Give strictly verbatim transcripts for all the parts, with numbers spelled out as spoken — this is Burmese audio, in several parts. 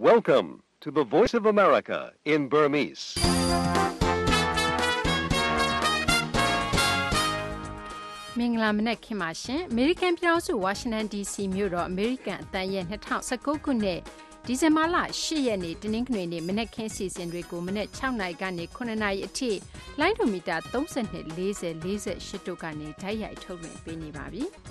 Welcome to the Voice of America in Burmese. ။မင်္ဂလာမနက်ခင်းပါရှင်။ American ပြည်ထောင်စု Washington ဒီ စီ မြို့တော် American အသံရဲ့၂၀၁၉ခုနှစ်ဒီဇင်ဘာလ၈ရက်နေ့တနင်္ဂနွေနေ့မနက်ခင်းစီစဉ်တွေကိုမနက်၆နာရီကနေခုနှစ်နာရီအထိလိုင်းဒိုမီတာ၃၂ ၄၀ ၄၈တို့ကနေဓာတ်ရိုက်ထုတ်လွှင့်ပေးနေပါပြီ။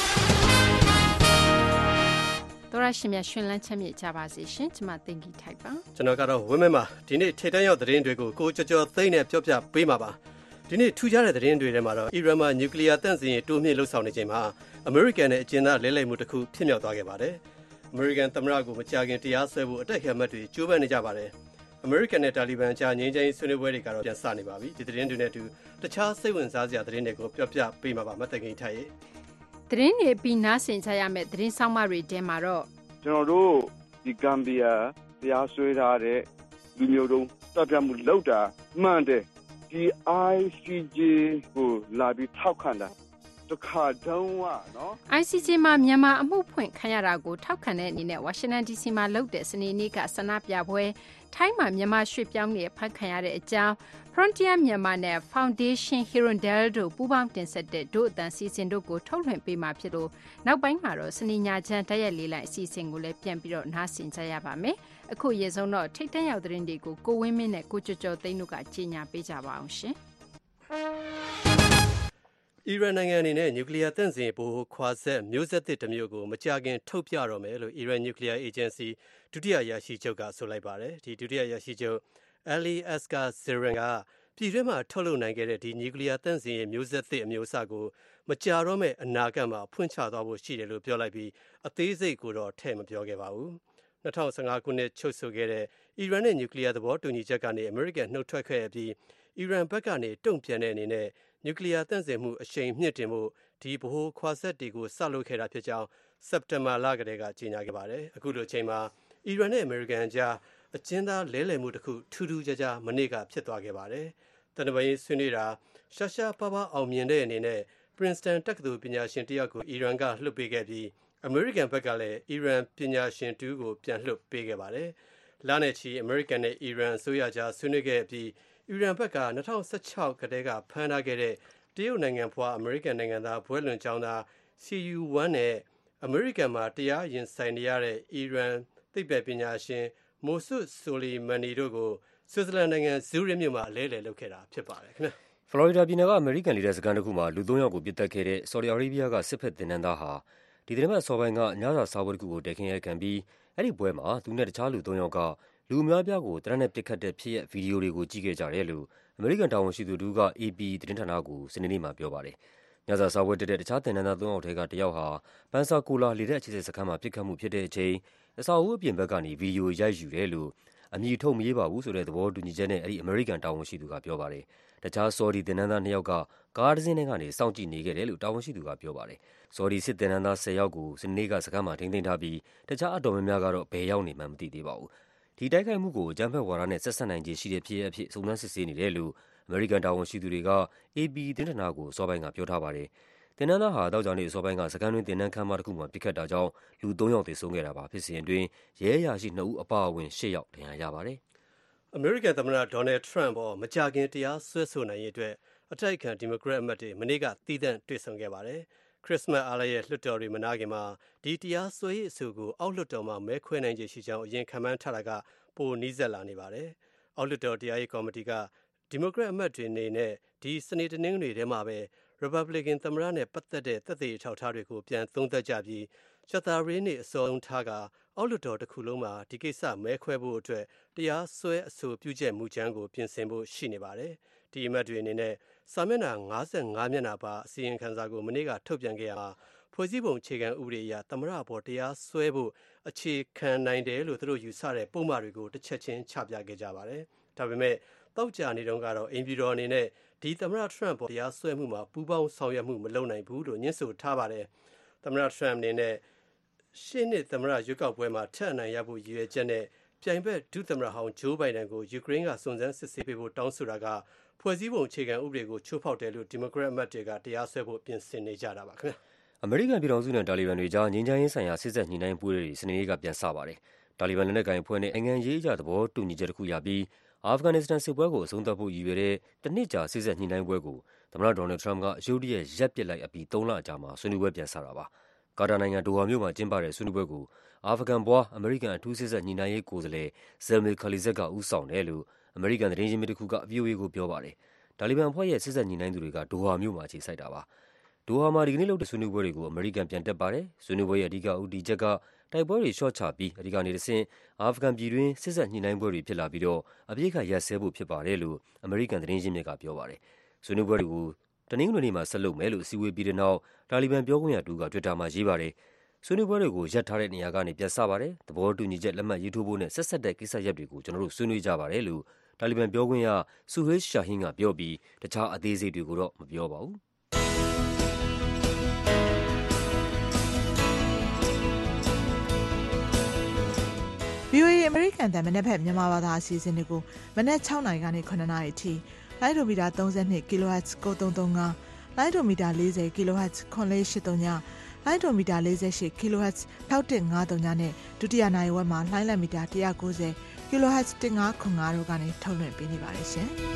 သောရရှိမြရှင်လန်းချမ်းမြေ့ကြပါစေရှင်။ကျွန်မသိင်္ဂီထိုက်ပါ။ကျွန်တော်ကတော့ဝင်းမဲမှာဒီနေ့ထိတ်တန့်ရောက်သတင်းတွေကိုကိုကြော်ကြော်သိမ့်နဲ့ပြောပြပေးမှာပါ။ဒီနေ့ထူးခြားတဲ့သတင်းတွေထဲမှာတော့အီရန်မှာနျူကလ িয়ার တန့်စင်ရေးတိုးမြင့်လှုပ်ဆောင်နေချိန်မှာအမေရိကန်နဲ့အကျဉ်းသားလဲလှယ်မှုတစ်ခုဖြစ်မြောက်သွားခဲ့ပါတယ်။အမေရိကန်သမ္မတကိုမကြာခင်တရားစွဲဖို့အတိုက်အခံမတ်တွေကြိုးပမ်းနေကြပါတယ်။အမေရိကန်နဲ့တာလီဘန်ကြားငြိမ်းချမ်းရေးဆွေးနွေးပွဲတွေကတော့ပြန်စနေပါပြီ။ဒီသတင်းတွေနဲ့အတူတခြားစိတ်ဝင်စားစရာသတင်းတွေကိုပြောပြပေးမှာပါမတ်တကင်ထိုက်ရဲ့။သတင်းတွေပြီးနားဆင်ကြရမယ့်သတင်းဆောင်မတွေထဲမှာတော့ကျွန်တော်တို့ဒီဂမ်ဘီယာတရားစွဲထားတဲ့လူမျိုးတုံးတပ်ဖြတ်မှုလုပ်တာမှန်တယ်ဒီ I C J ကိုလာပြီးထောက်ခံတာတခါတုန်းကနော် I C J မှာမြန်မာအမှုဖွင့်ခံရတာကိုထောက်ခံတဲ့အနေနဲ့ Washington ဒီ စီ မှာလုပ်တဲ့စနေနေ့ကဆန္ဒပြပွဲထိုင်းမှာမြန်မာရွှေ့ပြောင်းနေဖမ်းခံရတဲ့အကြောင်း Frontier မြန်မာနဲ့ Foundation Hirondelle တို့ပူးပေါင်းတင်ဆက်တဲ့ဒို့အတန်စီစဉ်တို့ကိုထုတ်လွှင့်ပေးမှာဖြစ်လို့နောက်ပိုင်းမှာတော့စနေညချမ်းတိုက်ရိုက်လေးလိုက်အစီအစဉ်ကိုလည်းပြန်ပြီးတော့နားဆင်ကြရပါမယ်။အခုရေဆုံးတော့ထိတ်တန့်ရောက်သတင်းတွေကိုကိုဝင်းမင်းနဲ့ကိုကျော်ကျော်သိန်းတို့ကကြီးညာပေးကြပါအောင်ရှင်။အီရန်နိုင်ငံအနေနဲ့နျူကလ িয়ার တန့်စင်ပိုခွာဆက်မျိုးဆက်သစ်တစ်မျိုးကိုမကြာခင်ထုတ်ပြတော့မယ်လို့အီရန်နျူကလ িয়ার အေဂျင်စီဒုတိယရာရှိချုပ်ကဆိုလိုက်ပါတယ်။ဒီဒုတိယရာရှိချုပ် Ali Asghar Zeran ကပြည်တွင်းမှာထုတ်လုပ်နိုင်ခဲ့တဲ့ဒီနျူကလ িয়ার တန့်စင်မျိုးဆက်သစ်အမျိုးအစားကိုမကြာတော့မဲ့အနာဂတ်မှာဖွင့်ချသွားဖို့ရှိတယ်လို့ပြောလိုက်ပြီးအသေးစိတ်ကိုတော့ထည့်မပြောခဲ့ပါဘူး။၂၀၁၅ခုနှစ်ချုပ်ဆိုခဲ့တဲ့အီရန်နဲ့နျူကလ িয়ার သဘောတူညီချက်ကနေအမေရိကန်နှုတ်ထွက်ခဲ့ပြီးအီရန်ဘက်ကနေတုံ့ပြန်တဲ့အနေနဲ့နျူကလ িয়ার တန့်စင်မှုအရှိန်မြင့်တင်မှုဒီဗဟိုခွာဆက်တွေကိုစလုပ်ခဲ့တာဖြစ်ကြောင်းစက်တင်ဘာလကတည်းကကြေညာခဲ့ပါတယ်။အခုလိုအချိန်မှာအီရန်နဲ့အမေရိကန်ကြားအကျဉ်းသားလဲလှယ်မှုတစ်ခုထူးထူးခြားခြားမနေ့ကဖြစ်သွားခဲ့ပါတယ်။တန်တမာရေးဆွေးနွေးတာရှာရှာပါပါအောင်မြင်တဲ့အနေနဲ့ Princeton တက္ကသိုလ်ပညာရှင်တယောက်ကိုအီရန်ကလွှတ်ပေးခဲ့ပြီးအမေရိကန်ဘက်ကလည်းအီရန်ပညာရှင်တူကိုပြန်လွှတ်ပေးခဲ့ပါတယ်။လနဲ့ချီအမေရိကန်နဲ့အီရန်အစိုးရကြားဆွေးနွေးခဲ့ပြီးအီရန်ဘက်က၂၀၁၆ကတည်းကဖမ်းထားခဲ့တဲ့တရုတ်နိုင်ငံဖွားအမေရိကန်နိုင်ငံသားဘွဲလွန်ကျောင်းသား စီ ယူ ဝမ် နဲ့အမေရိကန်မှာတရားရင်ဆိုင်နေရတဲ့အီရန်သိပ္ပံပညာရှင်မိုဆုဆိုလီမန်နီတို့ကိုဆွစ်ဇာလန်နိုင်ငံဇူးရစ်မြို့မှာအလဲလှယ်လုပ်ခဲ့တာဖြစ်ပါတယ်ခင်ဗျာဖလော်ရီဒါပြည်နယ်ကအမေရိကန်လေတပ်စခန်းတစ်ခုမှာလူသုံးယောက်ကိုပစ်သတ်ခဲ့တဲ့ဆော်ဒီအာရေဗျကစစ်ဖက်သင်တန်းသားဟာဒီသတင်းပတ်အစောပိုင်းကညစာစားပွဲတစ်ခုကိုတက်ခင်းရိုက်ခံပြီးအဲ့ဒီပွဲမှာသူနဲ့တခြားလူသုံးယောက်ကလူအများပြားကိုတရနဲ့ပစ်ခတ်တဲ့ဖြစ်ရပ်ဗီဒီယိုတွေကိုကြည့်ခဲ့ကြတယ်လို့အမေရိကန်တာဝန်ရှိသူတို့က အေပီ သတင်းဌာနကိုစနေနေ့မှာပြောပါတယ်။ညစာစားပွဲတက်တဲ့တခြားသင်တန်းသားသုံးယောက်ထဲကတစ်ယောက်ဟာပန်ဆာကိုလာလေတပ်အခြေစိုက်စခန်းမှာပစ်ခတ်မှုဖြစ်တဲ့အချိန်အဆောက်အဦအပြင်ဘက်ကနေဗီဒီယိုရိုက်ယူတယ်လို့အမည်ထုတ်မရေးပါဘူးဆိုတဲ့သဘောတူညီချက်နဲ့အဲ့ဒီအမေရိကန်တာဝန်ရှိသူကပြောပါတယ်။တခြားဆော်ဒီသင်တန်းသားနှစ်ယောက်ကကားတစ်စင်းထဲကနေစောင့်ကြည့်နေခဲ့တယ်လို့တာဝန်ရှိသူကပြောပါတယ်။ဆော်ဒီစစ်သင်တန်းသား၁၀ယောက်ကိုစနေနေ့ကစခန်းမှာထိန်းသိမ်းထားပြီးတခြားအတော်များများကတော့ဘယ်ရောက်နေမှန်းမသိသေးပါဘူး။ဒီတိုက်ခိုက်မှုကိုအကြမ်းဖက်ဝါဒနဲ့ဆက်စပ်နိုင်ခြေရှိတဲ့ဖြစ်ရပ်အဖြစ်စုံစမ်းစစ်ဆေးနေတယ်လို့အမေရိကန်တာဝန်ရှိသူတွေက အေပီ သတင်းဌာနကိုအစောပိုင်းကပြောထားပါတယ်။သင်တန်းသားဟာသောကြာနေ့အစောပိုင်းကစခန်းတွင်းသင်တန်းခန်းမတစ်ခုမှာပစ်ခတ်တာကြောင့်လူသုံးယောက်သေဆုံးခဲ့တာပါဖြစ်စဉ်အတွင်းရဲအရာရှိနှစ်ဦးအပါအဝင်ရှစ်ယောက်ဒဏ်ရာရပါတယ်။အမေရိကန်သမ္မတဒေါ်နယ်ထရန့်ပေါ်မကြာခင်တရားစွဲဆိုနိုင်ရေးအတွက်အတိုက်အခံဒီမိုကရက်အမတ်တွေမနေ့ကတည်တံ့တွေ့ဆုံခဲ့ပါတယ်။ခရစ်စမတ်အားလပ်ရက်လွှတ်တော်တွေမနာခင်မှာဒီတရားစွဲရေးအဆိုကိုအောက်လွှတ်တော်မှာမဲခွဲနိုင်ခြေရှိကြောင်းအရင်ခန့်မှန်းထားတာကပိုနီးစပ်လာနေပါတယ်။အောက်လွှတ်တော်တရားရေးကော်မတီကဒီမိုကရက်အမတ်တွေအနေနဲ့ဒီစနေတနင်္ဂနွေထဲမှာပဲ Republican သမ္မတနဲ့ပတ်သက်တဲ့သက်သေအထောက်အထားတွေကိုပြန်သုံးသပ်ကြပြီးကြာသပတေးနေ့အစောထားကအောက်လွှတ်တော်တစ်ခုလုံးမှာဒီကိစ္စမဲခွဲဖို့အတွက်တရားစွဲအဆိုပြုချက်မူကြမ်းကိုပြင်ဆင်ဖို့ရှိနေပါတယ်။ဒီအမတ်တွေအနေနဲ့စာမျက်နှာ၅၅မျက်နှာပါအစီရင်ခံစာကိုမနေ့ကထုတ်ပြန်ခဲ့ရမှာဖွဲ့စည်းပုံအခြေခံဥပဒေအရသမ္မတပေါ်တရားစွဲဖို့အခြေခံနိုင်တယ်လို့သူတို့ယူဆတဲ့ပုံမှန်တွေကိုတစ်ချက်ချင်းချပြခဲ့ကြပါတယ်။ဒါပေမဲ့တောက်ကြနေတုန်းကတော့အင်ပြည်တော်အနေနဲ့ဒီသမ္မတထရန့်ပေါ်တရားစွဲမှုမှာပူးပေါင်းဆောင်ရွက်မှုမလုပ်နိုင်ဘူးလို့ညှင်းဆိုထားပါတယ်။သမ္မတထရန့်အနေနဲ့ရှေ့နှစ်သမ္မတရွေးကောက်ပွဲမှာထပ်အနိုင်ရဖို့ရည်ရွယ်ချက်နဲ့ပြိုင်ဘက်ဒုသမ္မတဟောင်းဂျိုးဘိုင်ဒန်ကိုယူကရိန်းကစုံစမ်းစစ်ဆေးပေးဖို့တောင်းဆိုတာကဖွဲ့စည်းပုံအခြေခံဥပဒေကိုချိုးဖောက်တယ်လို့ဒီမိုကရက်အမတ်တွေကတရားစွဲဖို့ပြင်ဆင်နေကြတာပါခင်ဗျာ။အမေရိကန်ပြည်ထောင်စုနဲ့တာလီဘန်တွေကြားငြိမ်းချမ်းရေးဆိုင်ရာစစ်ဆက်ညှိနှိုင်းပွဲတွေစနေနေ့ကပြန်စပါတယ်။တာလီဘန်လက်နက်ကိုင်အဖွဲ့နဲ့နိုင်ငံရေးအရသဘောတူညီချက်တစ်ခုရပြီးအာဖဂန်နစ္စတန်စစ်ပွဲကိုအဆုံးသတ်ဖို့ရည်ရွယ်တဲ့တစ်နှစ်ကြာစေ့စပ်ညှိနှိုင်းပွဲကိုသမ္မတဒေါ်နယ်လ်ဒ်ထရမ့်ကရုတ်တရက်ရပ်ပစ်လိုက်အပြီးသုံးလအကြာမှာဆွေးနွေးပွဲပြန်စတာပါ။ကာတာနိုင်ငံဒိုဟာမြို့မှာကျင်းပတဲ့ဆွေးနွေးပွဲကိုအာဖဂန်ဘွားအမေရိကန်အထူးစေ့စပ်ညှိနှိုင်းရေးကိုယ်စားလှယ် Zalmay Khalilzad ကဦးဆောင်တယ်လို့အမေရိကန်သတင်းရင်းမြစ်တစ်ခုက ဗွီအိုအေကိုပြောပါတယ်။တာလီဘန်အဖွဲ့ရဲ့စေ့စပ်ညှိနှိုင်းသူတွေကဒိုဟာမြို့မှာအခြေစိုက်တာပါ။ဒိုဟာမှာဒီကနေ့လုပ်တဲ့ဆွေးနွေးပွဲတွေကိုအမေရိကန်ပြန်တက်ပါတယ်။ဆွေးနွေးပွဲရဲ့အဓိကဦးတည်ချက်ကတိုက်ပွဲတွေလျှော့ချပြီးအဓိကနေတဆင့်အာဖဂန်ပြည်တွင်းစေ့စပ်ညှိနှိုင်းပွဲတွေဖြစ်လာပြီးတော့အပစ်အခတ်ရပ်စဲဖို့ဖြစ်ပါတယ်လို့အမေရိကန်သတင်းရင်းမြစ်ကပြောပါတယ်။ဆွေးနွေးပွဲတွေကိုတနင်္ဂနွေနေ့မှာဆက်လုပ်မယ်လို့အစည်းအဝေးပြီးတဲ့နောက်တာလီဘန်ပြောခွင့်ရတူက Twitter မှာရေးပါတယ်။ဆွေးနွေးပွဲတွေကိုရပ်ထားတဲ့နေရာကနေပြန်စပါတယ်။သဘောတူညီချက်လက်မှတ်ရေးထိုးဖို့နဲ့ဆက်ဆက်တဲ့ကိစ္စရပ်တွေကိုကျွန်တော်တို့ဆွေးနွေးကြပါတယ်လို့တာလီဘန်ပြောခွင့်ရ Suhail Shaheen ကပြောပြီးတခြားအသေးစိတ်တွေကိုတော့မပြောပါဘူး။ဗီအိုအေ အမေရိကန်တန်မနက်ဖက်မြန်မာဘာသာအစီအစဉ်တွေကိုမနက်၆နာရီကနေ၇နာရီအထိလိုင်းဒိုမီတာ၃၂ kHz ကိုသုံးသုံးငါလိုင်းဒိုမီတာ၄၀ kHz ခွန်လေး၈၃ညလိုင်းဒိုမီတာ၄၈ kHz ၆၁၅၃ညနဲ့ဒုတိယနိုင်ဝက်မှာလိုင်းလံမီတာ၁၉၀ kHz ၁၅ခွန်၅တို့ကနေထုတ်လွှင့်ပေးနေပါတယ်ရှင်။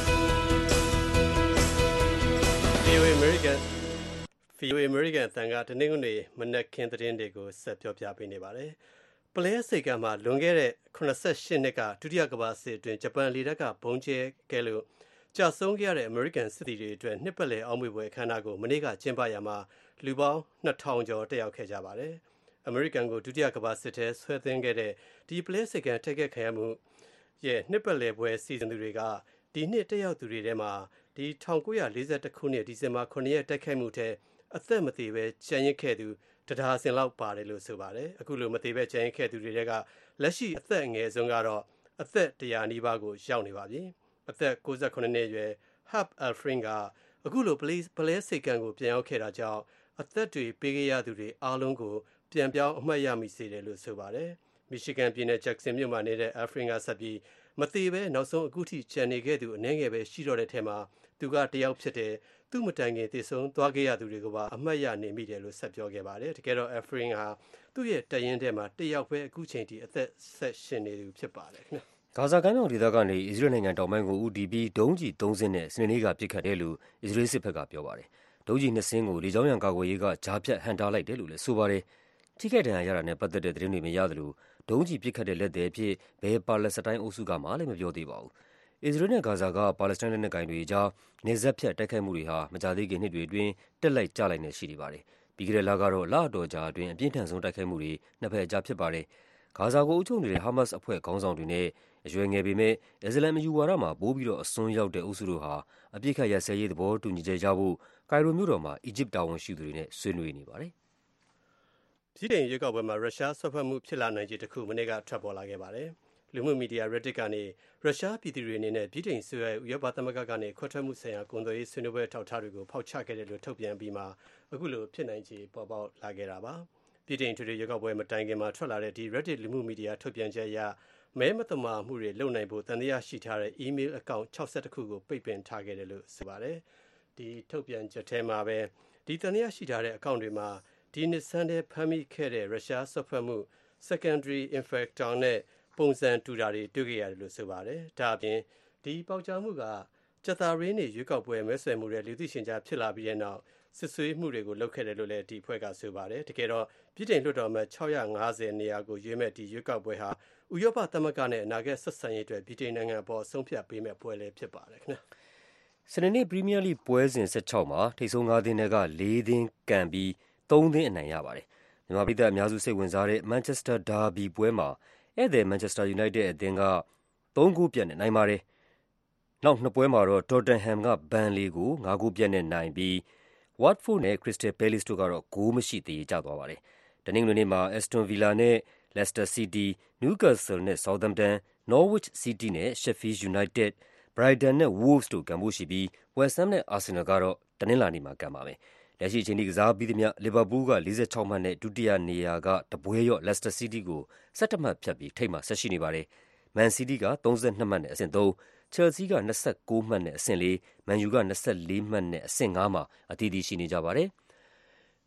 ဗီအိုအေ American ဗီအိုအေ American အသံကတနင်္ဂနွေမနက်ခင်းသတင်းတွေကိုဆက်ပြောပြပေးနေပါတယ်။ပလဲစိတ်ကမှာလွန်ခဲ့တဲ့ခုနှစ်ရှစ်နှစ်ကဒုတိယကမ္ဘာစစ်အတွင်းဂျပန်လေတပ်ကဘုံကျဲခဲ့လို့ကြာဆုံးခဲ့ရတဲ့ American စစ်သည်တွေအတွက်နှစ်ပတ်လည်အောက်မေ့ပွဲအခမ်းအနားကိုမနေ့ကကျင်းပရာမှာလူပေါင်းနှစ်ထောင်ကျော်တက်ရောက်ခဲ့ကြပါတယ်။ American ကိုဒုတိယကမ္ဘာစစ်ထဲဆွဲသွင်းခဲ့တဲ့ဒီပလဲစိတ်ကတိုက်ခိုက်ခံရမှုရဲ့နှစ်ပတ်လည်ပွဲစီစဉ်သူတွေကဒီနှစ်တက်ရောက်သူတွေထဲမှာဒီ၁၉၄၁ခုနှစ်ဒီဇင်ဘာခုနှစ်ရက်တိုက်ခိုက်မှုထဲအသက်မသေးပဲကျန်ရစ်ခဲ့သူတဒါဇင်လောက်ပါတယ်လို့ဆိုပါတယ်။အခုလိုမသေးပဲကျန်ရစ်ခဲ့သူတွေတွေကလက်ရှိအသက်အငယ်ဆုံးကတော့အသက်၁၀၀နီးပါးကိုရောက်နေပါပြီ။အသက်၉၇နှစ်အရွယ် Hub Alfred ကအခုလိုပလဲစိတ်ကံကိုပြန်ရောက်ခဲ့တာကြောင့်အသက်တွေပေးခဲ့ရသူတွေအားလုံးကိုပြန်ပြောင်းအမှတ်ရမိစေတယ်လို့ဆိုပါတယ်။ Michigan ပြည်နယ် Jackson မြို့မှာနေတဲ့ Alfred ကဆက်ပြီးမသေးပဲနောက်ဆုံးအခုထိကျန်နေခဲ့သူအနည်းငယ်ပဲရှိတော့တဲ့ထဲမှာသူကတယောက်ဖြစ်တယ်သူ့မတိုင်ခင်တည်ဆုံးသွားခဲ့ရသူတွေကိုပါအမှတ်ရနေမိတယ်လို့ဆက်ပြောခဲ့ပါတယ်။တကယ်တော့ Alfred ဟာသူ့ရဲ့တရင်ထဲမှာတယောက်ပဲအခုချိန်ထိအသက်ဆက်ရှင်နေသူဖြစ်ပါတယ်ခင်ဗျ။ဂါဇာကမ်းမြောင်ဒေသကနေအစ္စရေးနိုင်ငံတောင်ပိုင်းကိုဦးတည်ပြီးဒုံးကျည်သုံးစင်းနဲ့စနေနေ့ကပစ်ခတ်တယ်လို့အစ္စရေးစစ်ဘက်ကပြောပါတယ်။ဒုံးကျည်နှစ်စင်းကိုလေကြောင်းရန်ကာကွယ်ရေးကကြားဖြတ်ဟန့်တားလိုက်တယ်လို့လည်းဆိုပါတယ်။ထိခိုက်ဒဏ်ရာရတာနဲ့ပတ်သက်တဲ့သတင်းတွေမရသလိုဒုံးကျည်ပစ်ခတ်တဲ့လက်သည်အဖြစ်ဘယ်ပါလက်စတိုင်းအုပ်စုကမှလည်းမပြောသေးပါဘူး။အစ္စရေးနဲ့ဂါဇာကပါလက်စတိုင်းလက်နက်ကိုင်တွေကြားနေဆက်ဖြတ်တိုက်ခိုက်မှုတွေဟာမကြာသေးခင်နှစ်တွေအတွင်းတက်လိုက်ကျလိုက်နေရှိနေပါတယ်။ပြီးခဲ့တဲ့လကတော့လအတော်ကြာအတွင်းအပြင်းထန်ဆုံးတိုက်ခိုက်မှုတွေနှစ်ဖက်အကြားဖြစ်ပါတယ်။ဂါဇာကိုအုပ်ချုပ်နေတဲ့ဟာမတ်စ်အဖွဲ့ခေါင်းဆောင်တွေနဲ့အရွယ်ငယ်ပေမဲ့အစ္စလာမ်အယူဝါဒမှာပိုပြီးတော့အစွန်းရောက်တဲ့အုပ်စုတို့ဟာအပြစ်ခတ်ရပ်စဲရေးသဘောတူညီချက်ရဖို့ကိုင်ရိုမြို့တော်မှာအီဂျစ်တာဝန်ရှိသူတွေနဲ့ဆွေးနွေးနေပါတယ်။ဗြိတိန်ရွေးကောက်ပွဲမှာရုရှားဆွတ်ဖက်မှုဖြစ်လာနိုင်ခြေတစ်ခုမနေ့ကထွက်ပေါ်လာခဲ့ပါတယ်။လူမှုမီဒီယာ Reddit ကနေရုရှားပြည်သူတွေအနေနဲ့ဗြိတိန်ဆိုရဥရောပသမဂ္ဂကနေခွဲထွက်မှုဆိုင်ရာကုန်သွယ်ရေးဆွေးနွေးပွဲထောက်ထားတွေကိုဖောက်ချခဲ့တယ်လို့ထုတ်ပြန်ပြီးမှအခုလိုဖြစ်နိုင်ခြေပေါ်ပေါက်လာခဲ့တာပါ။ဗြိတိန်ထွေထွေရွေးကောက်ပွဲမတိုင်ခင်မှာထွက်လာတဲ့ဒီ Reddit လူမှုမီဒီယာထုတ်ပြန်ချက်အရမဲမသမာမှုတွေလုပ်နိုင်ဖို့တန်တရားရှိထားတဲ့ email account ၆၁ခုကိုပိတ်ပင်ထားခဲ့တယ်လို့ဆိုပါတယ်။ဒီထုတ်ပြန်ချက်ထဲမှာပဲဒီတန်တရားရှိထားတဲ့ account တွေမှာဒီနှစ်ဆန်းထဲဖမ်းမိခဲ့တဲ့ရုရှားဆွတ်ဖက်မှု secondary infector နဲ့ပုံစံတူတာတွေတွေ့ခဲ့ရတယ်လို့ဆိုပါတယ်။ဒါအပြင်ဒီပေါက်ကြားမှုကကြက်သားရင်းနေရွေးကောက်ပွဲမဲဆွယ်မှုတွေလူသိရှင်ကြားဖြစ်လာပြီးတဲ့နောက်စစ်ဆွေးမှုတွေကိုလုပ်ခဲ့တယ်လို့လည်းဒီအဖွဲ့ကဆိုပါတယ်။တကယ်တော့ပြည်ထောင်လွှတ်တော်အမတ်၆၅၀နေရာကိုရွေးမဲ့ဒီရွေးကောက်ပွဲဟာဥရောပသမဂ္ဂနဲ့အနာဂတ်ဆက်ဆံရေးအတွက်ပြည်ထောင်နိုင်ငံအပေါ်ဆုံးဖြတ်ပေးမဲ့ပွဲလည်းဖြစ်ပါတယ်ခင်ဗျ။စနေနေ့ပရီးမီးယားလိပွဲစဉ်၁၆မှာထိပ်ဆုံး၅သင်းတွေက၄သင်းကန်ပြီးသုံးသင်းအနိုင်ရပါတယ်။မြန်မာပြည်သက်အများစုစိတ်ဝင်စားတဲ့ Manchester Derby ပွဲမှာဧည့်သည် Manchester United အသင်းကသုံးဂိုးပြတ်နဲ့နိုင်ပါတယ်။နောက်နှစ်ပွဲမှာတော့ Tottenham က Burnley ကိုငါးဂိုးပြတ်နဲ့နိုင်ပြီး Watford နဲ့ Crystal Palace တို့ကတော့ဂိုးမရှိသရေကျသွားပါတယ်။တနင်္ဂနွေနေ့မှာ Aston Villa နဲ့ Leicester City, Newcastle နဲ့ Southampton, Norwich City နဲ့ Sheffield United, Brighton နဲ့ Wolves တို့ကန်ဖို့ရှိပြီး West Ham နဲ့ Arsenal ကတော့တနင်္လာနေ့မှာကန်ပါမယ်။လက်ရှိအချိန်ထိကစားပြီးသမျှ Liverpool က၄၆မှတ်နဲ့ဒုတိယနေရာကတပွဲလျော့ Leicester City ကို၁၁မှတ်ဖြတ်ပြီးထိပ်မှာဆက်ရှိနေပါတယ်။ Man City က၃၂မှတ်နဲ့အဆင့်၃, Chelsea က၂၉မှတ်နဲ့အဆင့်၄, Man U က၂၄မှတ်နဲ့အဆင့်၅မှာအသီးသီးရှိနေကြပါတယ်။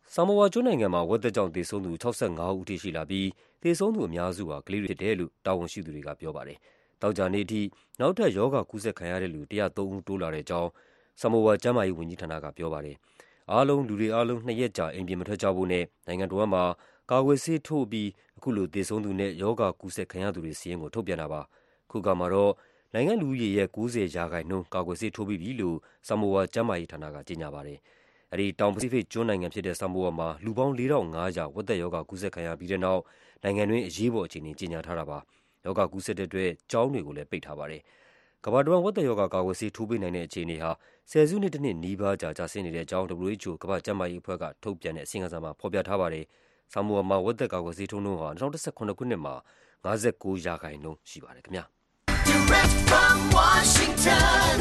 ဆာမိုဝါကျွန်းနိုင်ငံမှာဝက်သက်ကြောင့်သေဆုံးသူ၆၅ဦးအထိရှိလာပြီးသေဆုံးသူအများစုဟာကလေးတွေဖြစ်တယ်လို့တာဝန်ရှိသူတွေကပြောပါတယ်။သောကြာနေ့အထိနောက်ထပ်ရောဂါကူးစက်ခံရတဲ့လူ၁၀၃ဦးတိုးလာတဲ့အကြောင်းဆာမိုဝါကျန်းမာရေးဝန်ကြီးဌာနကပြောပါတယ်။အားလုံးလူတွေအားလုံးနှစ်ရက်ကြာအိမ်ပြင်မထွက်ကြဖို့နဲ့နိုင်ငံတော်မှာကာကွယ်ဆေးထိုးပြီးအခုလိုသေဆုံးသူနဲ့ရောဂါကူးစက်ခံရသူတွေစီးရင်ကိုထုတ်ပြန်တာပါ။ခုကမှာတော့နိုင်ငံလူဦးရေရဲ့၉၀ရာခိုင်နှုန်းကာကွယ်ဆေးထိုးပြီးပြီလို့ဆာမိုဝါကျန်းမာရေးဌာနကကြေညာပါတယ်။အဲဒီတောင်ပစိဖိတ်ကျွန်းနိုင်ငံဖြစ်တဲ့ဆာမိုဝါမှာလူပေါင်း၄ထောင်၅ရာဝက်သက်ရောဂါကူးစက်ခံရပြီးတဲ့နောက်နိုင်ငံတွင်းအရေးပေါ်အခြေအနေကြေညာထားတာပါ။ရောဂါကူးစက်တဲ့အတွက်ကျောင်းတွေကိုလည်းပိတ်ထားပါတယ်။ကမ္ဘာတဝန်းဝက်သက်ရောဂါကာကွယ်ဆေးထိုးပေးနိုင်တဲ့အခြေအနေဟာဆယ်စုနှစ်တစ်နှစ်နီးပါးကြာကျဆင်းနေတဲ့အကြောင်း ဒဘလျူ အိတ်ချ်အို ကမ္ဘာ့ကျန်းမာရေးအဖွဲ့ကထုတ်ပြန်တဲ့အစီရင်ခံစာမှာဖော်ပြထားပါတယ်။ဆာမိုဝါမှာဝက်သက်ကာကွယ်ဆေးထိုးနှုန်းဟာ၂၀၁၇ခုနှစ်မှာ၅၉ရာခိုင်နှုန်းရှိပါတယ်ခင်ဗျာ။ Direct from Washington,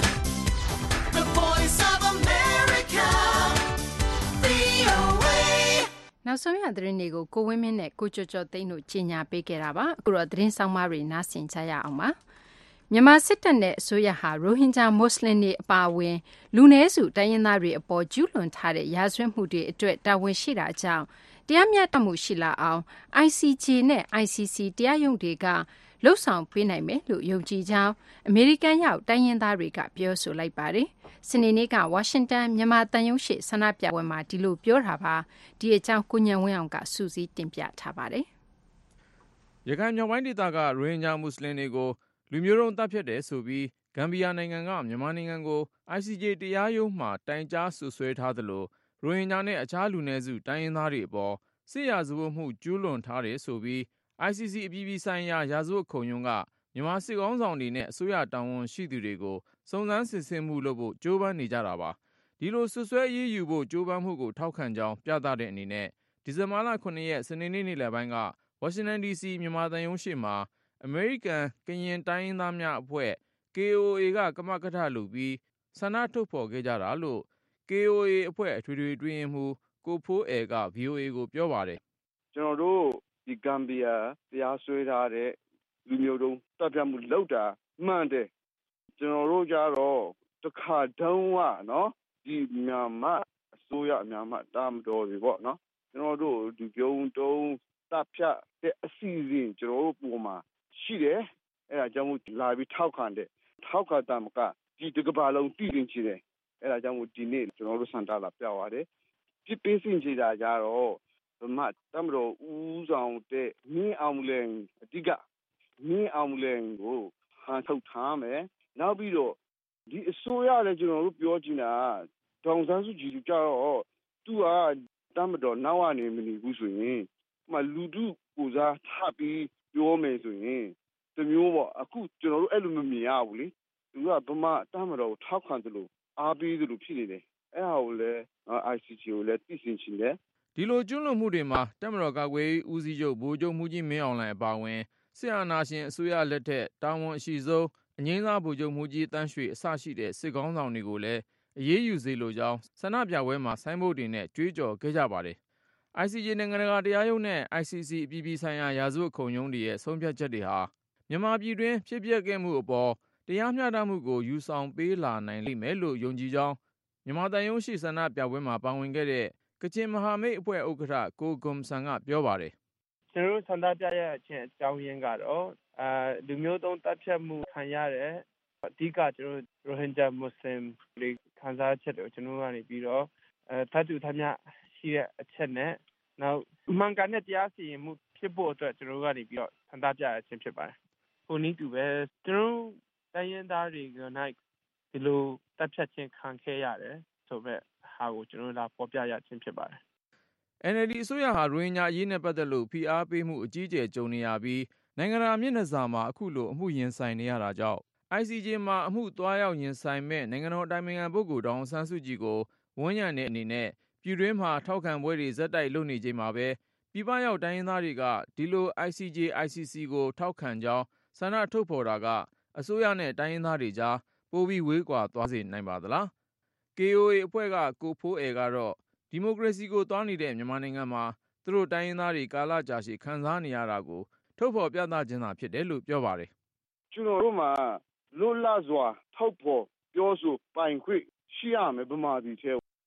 the voice of America,ဗွီအိုအေနောက်ဆုံးရသတင်းတွေကိုကိုဝင်းမင်းနဲ့ကိုကျော်ကျော်သိန်းတို့ကြီးညာပေးခဲ့တာပါအခုတော့သတင်းဆောင်မတွေနားဆင်ကြရအောင်ပါမြန်မာစစ်တပ်နဲ့အစိုးရဟာရိုဟင်ဂျာမွတ်စလင်တွေအပါအဝင်လူနည်းစုတိုင်းရင်းသားတွေအပေါ်ကျူးလွန်ထားတဲ့ရာဇဝတ်မှုတွေအတွက်တာဝန်ရှိတာကြောင့်တရားမျှတမှုရှိလာအောင် အိုင် စီ ဂျေ နဲ့ အိုင် စီ စီ တရားရုံးတွေကလှုပ်ဆောင်ပေးနိုင်မယ်လို့ယုံကြည်ကြောင်းအမေရိကန်ရောက်တိုင်းရင်းသားတွေကပြောဆိုလိုက်ပါတယ်။စနေနေ့ကဝါရှင်တန်မြန်မာတန်ယုံရှိဆန္ဒပြပွဲမှာဒီလိုပြောတာပါ။ဒီအကြောင်းကိုညံဝင်းအောင်ကစူးစီးတင်ပြထားပါတယ်။ရခိုင်မြောက်ပိုင်းဒေသကရိုဟင်ဂျာမွတ်စလင်တွေကိုလူမျိုးတုံးတပ်ဖြတ်တယ်ဆိုပြီးဂမ်ဘီယာနိုင်ငံကမြန်မာနိုင်ငံကို အိုင် စီ ဂျေ တရားရုံးမှာတိုင်ကြားစွပ်စွဲထားသလိုရိုဟင်ဂျာနဲ့အခြားလူနည်းစုတိုင်းရင်းသားတွေအပေါ်စစ်ရာဇဝတ်မှုကျူးလွန်ထားတယ်ဆိုပြီး အိုင် စီ စီ အပြည်ပြည်ဆိုင်ရာရာဇဝတ်ခုံရုံးကမြန်မာစစ်ကောင်ဆောင်တွေနဲ့အစိုးရတာဝန်ရှိသူတွေကိုစုံစမ်းစစ်ဆေးမှုလုပ်ဖို့ကြိုးပမ်းနေကြတာပါ။ဒီလိုစွပ်စွဲအရေးယူဖို့ကြိုးပမ်းမှုကိုထောက်ခံကြောင်းပြသတဲ့အနေနဲ့ဒီဇင်ဘာလခုနှစ်ရက်စနေနေ့နေ့လယ်ပိုင်းကဝါရှင်တန် ဒီ စီ မြန်မာသံရုံးရှေ့မှာအမေရိကန်ကရင်တိုင်းရင်းသားများအဖွဲ့ ကေ အို အေ ကကမကထလုပ်ပြီးဆန္ဒထုတ်ဖော်ခဲ့ကြတာလို့ ကေ အို အေ အဖွဲ့အထွေထွေအတွင်းရေးမှူးကိုဖိုးအယ်က ဗွီအိုအေကိုပြောပါတယ်။ကျွန်တော်တို့ဒီဂမ်ဘီယာတရားစွဲထားတဲ့လူမျိုးတုံးတပ်ဖြတ်မှုလုပ်တာမှန်တယ်။ကျွန်တော်တို့ကြတော့တခါတုန်းကနော်ဒီမြန်မာအစိုးရမြန်မာတာမတော်တွေပေါ့နော်ကျွန်တော်တို့ဒီပြုံးတုံးတပ်ဖြတ်တဲ့အစီအစဉ်ကျွန်တော်တို့ပုံမှာရှိတယ်အဲဒါကြောင့်မို့လာပြီးထောက်ခံတယ်ထောက်ခံတာမကဒီတကဘာလုံးတည်ရင်ချတယ်အဲဒါကြောင့်မို့ဒီနေ့ကျွန်တော်တို့စံတာလာပြပါတယ်ပြစ်ပေးစင်ချတာကြတော့ဗမာတမတော်ဦးဆောင်တဲ့မင်းအောင်လင်အဓိကမင်းအောင်လင်ကိုဟန်ထုတ်ထားမယ်နောက်ပြီးတော့ဒီအစိုးရလည်းကျွန်တော်တို့ပြောချင်တာဒေါန်ဆန်းစုကြည်ကြတော့သူကတမတော်နောက်ကနေမနေဘူးဆိုရင်မှလူထုကိုစားထပြီးပြောမယ်ဆိုရင်တမျိုးပေါ့အခုကျွန်တော်တို့အဲ့လိုမမြင်ရဘူးလေသူကဗမာတမတော်ကိုထောက်ခံတယ်လို့အားပေးတယ်လို့ဖြစ်နေတယ်အဲ့ဟာကိုလည်း အိုင် စီ ဂျေ ကိုလည်းသိစင်ချင်တယ်ဒီလိုကျွလွန်မှုတွေမှာတမတော်ကာကွယ်ရေးဦးစီးချုပ်ဗိုလ်ချုပ်မှုကြီးမင်းအောင်လှိုင်အပါအဝင်စစ်အာဏာရှင်အစိုးရလက်ထက်တာဝန်အရှိဆုံးအငြိမ်းစားဗိုလ်ချုပ်မှုကြီးတန်းရွှေအစရှိတဲ့စစ်ကောင်းဆောင်တွေကိုလည်းအရေးယူစေလိုကြောင်းဆန္ဒပြပွဲမှာဆိုင်းဘုတ်တွေနဲ့ကြွေးကြော်ခဲ့ကြပါတယ်။ အိုင် စီ ဂျေ နိုင်ငံတကာတရားရုံးနဲ့ အိုင် စီ စီ အပြည်ပြည်ဆိုင်ရာရာဇဝတ်ခုံရုံးတွေရဲ့ဆုံးဖြတ်ချက်တွေဟာမြန်မာပြည်တွင်းဖြစ်ပျက်ခဲ့မှုအပေါ်တရားမျှတမှုကိုယူဆောင်ပေးလာနိုင်လိမ့်မယ်လို့ယုံကြည်ကြောင်းမြန်မာသံရုံးရှိဆန္ဒပြပွဲမှာပါဝင်ခဲ့တဲ့ကချင်မဟာမိတ်အဖွဲ့ဥက္ကဋ္ဌကိုဂွမ်ဆန်ကပြောပါတယ်။ကျွန်တော်တို့ဆန္ဒပြရခြင်းအကြောင်းရင်းကတော့အာလူမျိုးတုံးတပ်ဖြတ်မှုခံရတဲ့အဓိကကျွန်တော်ရိုဟင်ဂျာမွတ်စလင်တွေခံစားချက်တွေကိုကျွန်တော်ကနေပြီးတော့အဲထပ်တူထပ်မျှရှိတဲ့အချက်နဲ့နောက်မှန်ကန်တဲ့တရားစီရင်မှုဖြစ်ဖို့အတွက်ကျွန်တော်ကနေပြီးတော့ဆန္ဒပြရခြင်းဖြစ်ပါတယ်။ခုနည်းတူပဲကျွန်တော်တိုင်းရင်းသားတွေကနိုင်ဒီလိုတပ်ဖြတ်ခြင်းခံခဲ့ရတယ်ဆိုတော့ဟာကိုကျွန်တော်လာပေါ်ပြရခြင်းဖြစ်ပါတယ်။ အန် အယ် ဒီ အစိုးရဟာရိုဟင်ဂျာအရေးနဲ့ပတ်သက်လို့ဖိအားပေးမှုအကြီးအကျယ်ကြုံနေရပြီးနိုင်ငံတကာမျက်နှာစာမှာအခုလိုအမှုရင်ဆိုင်နေရတာကြောင့် အိုင် စီ ဂျေ မှာအမှုသွားရောက်ရင်ဆိုင်မဲ့နိုင်ငံတော်အတိုင်ပင်ခံပုဂ္ဂိုလ်ဒေါ်အောင်ဆန်းစုကြည်ကိုဝန်းရံတဲ့အနေနဲ့ပြည်တွင်းမှာထောက်ခံပွဲတွေဇက်တိုက်လုပ်နေချိန်မှာပဲပြည်ပရောက်တိုင်းရင်းသားတွေကဒီလို အိုင် စီ ဂျေ အိုင် စီ စီ ကိုထောက်ခံကြောင်းဆန္ဒထုတ်ဖော်တာကအစိုးရနဲ့တိုင်းရင်းသားတွေကြားပိုပြီးဝေးကွာသွားစေနိုင်ပါသလား။ ကေ အို အေ အဖွဲ့ကကိုဖိုးအယ်ကတော့ဒီမိုကရေစီကိုသွားနေတဲ့မြန်မာနိုင်ငံမှာသူတို့တိုင်းရင်းသားတွေကာလကြာရှည်ခံစားနေရတာကိုထုတ်ဖော်ပြသခြင်းသာဖြစ်တယ်လို့ပြောပါတယ်။ကျွန်တော်တို့မှာလွတ်လပ်စွာထုတ်ဖော်ပြောဆိုပိုင်ခွင့်ရှိရမယ်ဗမာပြည်ထဲ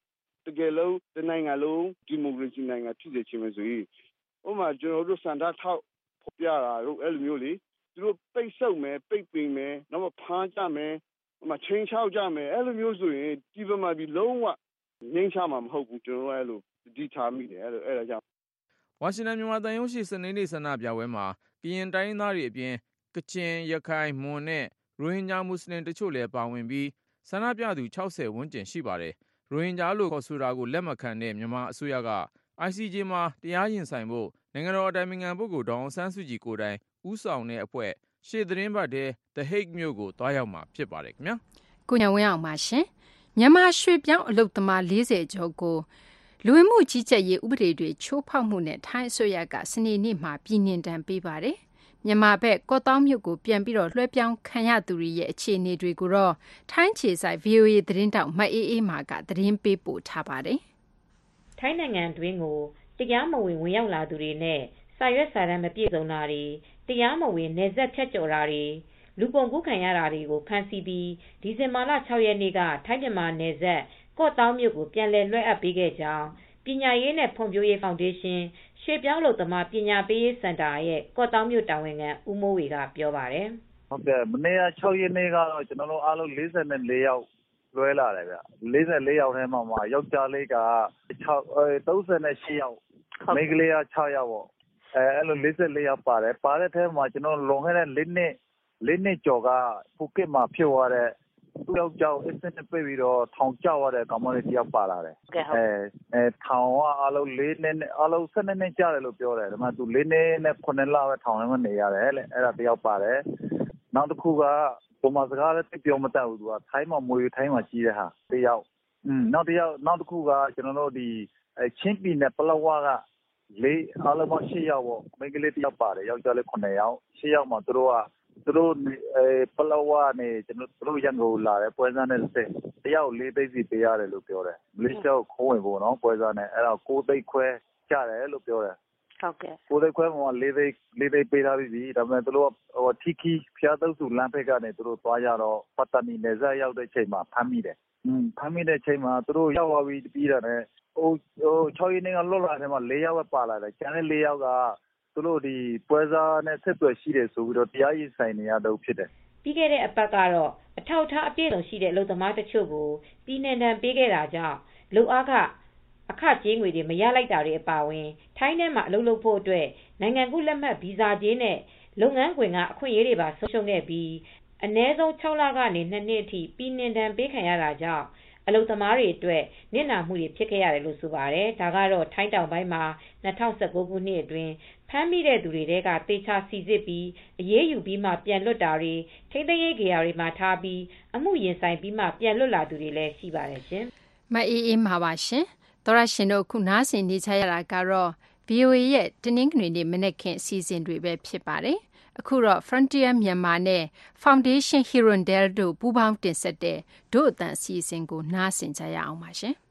တကယ်လို့တနိုင်ငံလုံးဒီမိုကရေစီနိုင်ငံဖြစ်စေချင်မယ်ဆိုရင်ဥပမာကျွန်တော်တို့စန္ဒထောက်ဖော်ပြတာတို့အဲ့လိုမျိုးလေသူတို့ပိတ်ဆုပ်မယ်ပိတ်ပင်မယ်နောက်မှဖမ်းကြမယ်ဟိုမှာချင်းချောက်ကြမယ်အဲ့လိုမျိုးဆိုရင်ဒီဘက်မှာဒီလုံးဝငြိမ်းချမှာမဟုတ်ဘူးကျွန်တော်အဲ့လိုဒီထားမိတယ်အဲ့လိုအဲ့ဒါကြောင့်ဝါရှင်တန်မြန်မာတန်ရုံးရှိစနေနေ့ဆန္ဒပြပွဲမှာကရင်တိုင်းရင်းသားတွေအပြင်ကချင်ရခိုင်မွန်နဲ့ရိုဟင်ဂျာမွတ်စလင်တချို့လည်းပါဝင်ပြီးဆန္ဒပြသူ၆၀ဝန်းကျင်ရှိပါတယ်ရိုဟင်ဂျာလို့ခေါ်ဆိုတာကိုလက်မခံတဲ့မြန်မာအစိုးရက အိုင် စီ ဂျေ မှာတရားရင်ဆိုင်ဖို့နိုင်ငံတော်အတိုင်ပင်ခံပုဂ္ဂိုလ်ဒေါ်အောင်ဆန်းစုကြည်ကိုယ်တိုင်ဦးဆောင်တဲ့အဖွဲ့ရှေ့သတင်းပတ်ထဲ The Hague မြို့ကိုတွားရောက်မှာဖြစ်ပါတယ်ခင်ဗျာကိုညာဝင်းအောင်ပါရှင်မြန်မာရွှေပြောင်းအလုပ်သမား၄၀ကျော်ကိုလူဝင်မှုကြီးကြပ်ရေးဥပဒေတွေချိုးဖောက်မှုနဲ့ထိုင်းအစိုးရကစနေနေ့မှာပြည်နှင်ဒဏ်ပေးပါတယ်မြန်မာဘက်ကော့တောင်းမြို့ကိုပြန်ပြီးတော့လွှဲပြောင်းခံရသူတွေရဲ့အခြေအနေတွေကိုတော့ထိုင်းခြေဆိုင် ဗီအိုအေ သတင်းတောက်မအေးအေးမာကသတင်းပေးပို့ထားပါတယ်။ထိုင်းနိုင်ငံတွင်းကိုတရားမဝင်ဝင်ရောက်လာသူတွေနဲ့စာရွက်စာတမ်းမပြည့်စုံတာတွေတရားမဝင်နယ်စပ်ဖြတ်ကျော်တာတွေလူကုန်ကူးခံရတာတွေကိုဖမ်းဆီးပြီးဒီဇင်ဘာလ၆ရက်နေ့ကထိုင်းမြန်မာနယ်စပ်ကော့တောင်းမြို့ကိုပြန်လည်လွှဲအပ်ပေးခဲ့ကြောင်းပညာရေးနဲ့ဖွံ့ဖြိုးရေးဖောင်ဒေးရှင်းရွှေပြောင်းလုပ်သမားပညာပေးရေးစင်တာရဲ့ကော့တောင်းမြို့တာဝန်ခံဦးမိုးဝေကပြောပါတယ်။ဟုတ်ကဲ့မနေ့က၆ရက်နေ့ကတော့ကျွန်တော်တို့အားလုံး၄၄ယောက်လွှဲလာတယ်ဗျ။၄၄ယောက်ထဲမှာမှယောက်ျားလေးက၃၈ယောက်မိန်းကလေးက၆ယောက်ပေါ့။အဲအဲ့လို၄၄ယောက်ပါတယ်။ပါတဲ့ထဲမှာကျွန်တော်လွန်ခဲ့တဲ့၄နှစ်၄နှစ်ကျော်ကဖူကစ်မှာဖြစ်သွားတဲ့သူ့ယောက်ျားကိုအစ်စ်နဲ့ပြေးပြီးတော့ထောင်ကျသွားတဲ့ကောင်မလေးတယောက်ပါလာတယ်။အဲအဲထောင်ကအားလုံး၄နှစ်အားလုံး၁၂နှစ်ကျတယ်လို့ပြောတယ်။ဒါပေမဲ့သူ၄နှစ်နဲ့ခုနှစ်လပဲထောင်ထဲမှာနေရတယ်လေ။အဲ့ဒါတယောက်ပါတယ်။နောက်တစ်ခုကပုံမှန်စကားလည်းသိပြောမတတ်ဘူးသူကထိုင်းမှာမွေထိုင်းမှာကြီးတဲ့ဟာတယောက်။อืมနောက်တယောက်နောက်တစ်ခုကကျွန်တော်တို့ဒီအဲချင်းပြည်နယ်ပလောဝါကလေးအားလုံး၈ယောက်ပေါ့။မိန်းကလေးတယောက်ပါတယ်။ယောက်ျားလေးခုနှစ်ယောက်။၈ယောက်မှာသူတို့ကသူတို့အဲပလောဝါနဲ့ကျွန်တော်တို့ရန်ကုန်လာတယ်ပွဲစားနဲ့ဆက်တယောက်လေးသိန်းစီပေးရတယ်လို့ပြောတယ်မလေးရှားကိုခိုးဝင်ဖို့နော်ပွဲစားနဲ့အဲ့တော့ကိုသိန်းခွဲကျတယ်လို့ပြောတယ်ဟုတ်ကဲ့ကိုသိန်းခွဲမှာလေးသိန်းလေးသိန်းပေးထားပြီဒါပေမဲ့သူတို့ဟိုထီခီဖျားသုံးစုလမ်းဖက်ကနေသူတို့သွားကြတော့ပတ်တနီနယ်စပ်ရောက်တဲ့ချိန်မှာဖမ်းမိတယ်อืมဖမ်းမိတဲ့ချိန်မှာသူတို့ရောက်သွားပြီးပြီးတာနဲ့ဟိုဟို၆ရက်နေ့ကလွတ်လာတယ်မှာ၄ယောက်ပဲပါလာတယ်ကျန်တဲ့၄ယောက်ကသူတို့ဒီပွဲစားနဲ့ဆက်သွယ်ရှိတယ်ဆိုပြီးတော့တရားရင်ဆိုင်နေရတော့ဖြစ်တယ်ပြီးခဲ့တဲ့အပတ်ကတော့အထောက်အထားအပြည့်အစုံရှိတဲ့အလုပ်သမားတချို့ကိုပြည်내တန်းပေးခဲ့တာကြောင့်လူအားကအခကြေးငွေတွေမရလိုက်တာတွေအပါအဝင်ထိုင်းထဲမှာအလုပ်လုပ်ဖို့အတွက်နိုင်ငံကူးလက်မှတ်ဗီဇာကြေးနဲ့လုပ်ငန်းခွင်ကအခွင့်အရေးတွေပါဆုံးရှုံးခဲ့ပြီးအနည်းဆုံး၆လကနေ၂နှစ်အထိပြည်내တန်းပေးခံရတာကြောင့်အလုပ်သမားတွေအတွက်နစ်နာမှုတွေဖြစ်ခဲ့ရတယ်လို့ဆိုပါတယ်။ဒါကတော့ထိုင်းတောင်ပိုင်းမှာ၂၀၁၉ခုနှစ်အတွင်းဖမ်းမိတဲ့သူတွေတဲကတေချာစီစစ်ပြီးအရေးယူပြီးမှပြန်လွတ်တာတွေထိန်းသိမ်းရေးကြေညာတွေမှာထားပြီးအမှုရင်ဆိုင်ပြီးမှပြန်လွတ်လာသူတွေလည်းရှိပါတယ်ရှင်။မအေးအေးမှာပါရှင်။သောရရှင်တို့ခုနားဆင်နေကြရတာကတော့ ဗီအိုအေ ရဲ့တနင်္ဂနွေနေ့မနက်ခင်းအစီအစဉ်တွေပဲဖြစ်ပါတယ်။အခုတော့ Frontier မြန်မာနဲ့ Foundation Hirondelle တို့ပူးပေါင်းတင်ဆက်တဲ့ဒို့အတန်အစီအစဉ်ကိုနားဆင်ကြရအောင်ပါရှင်။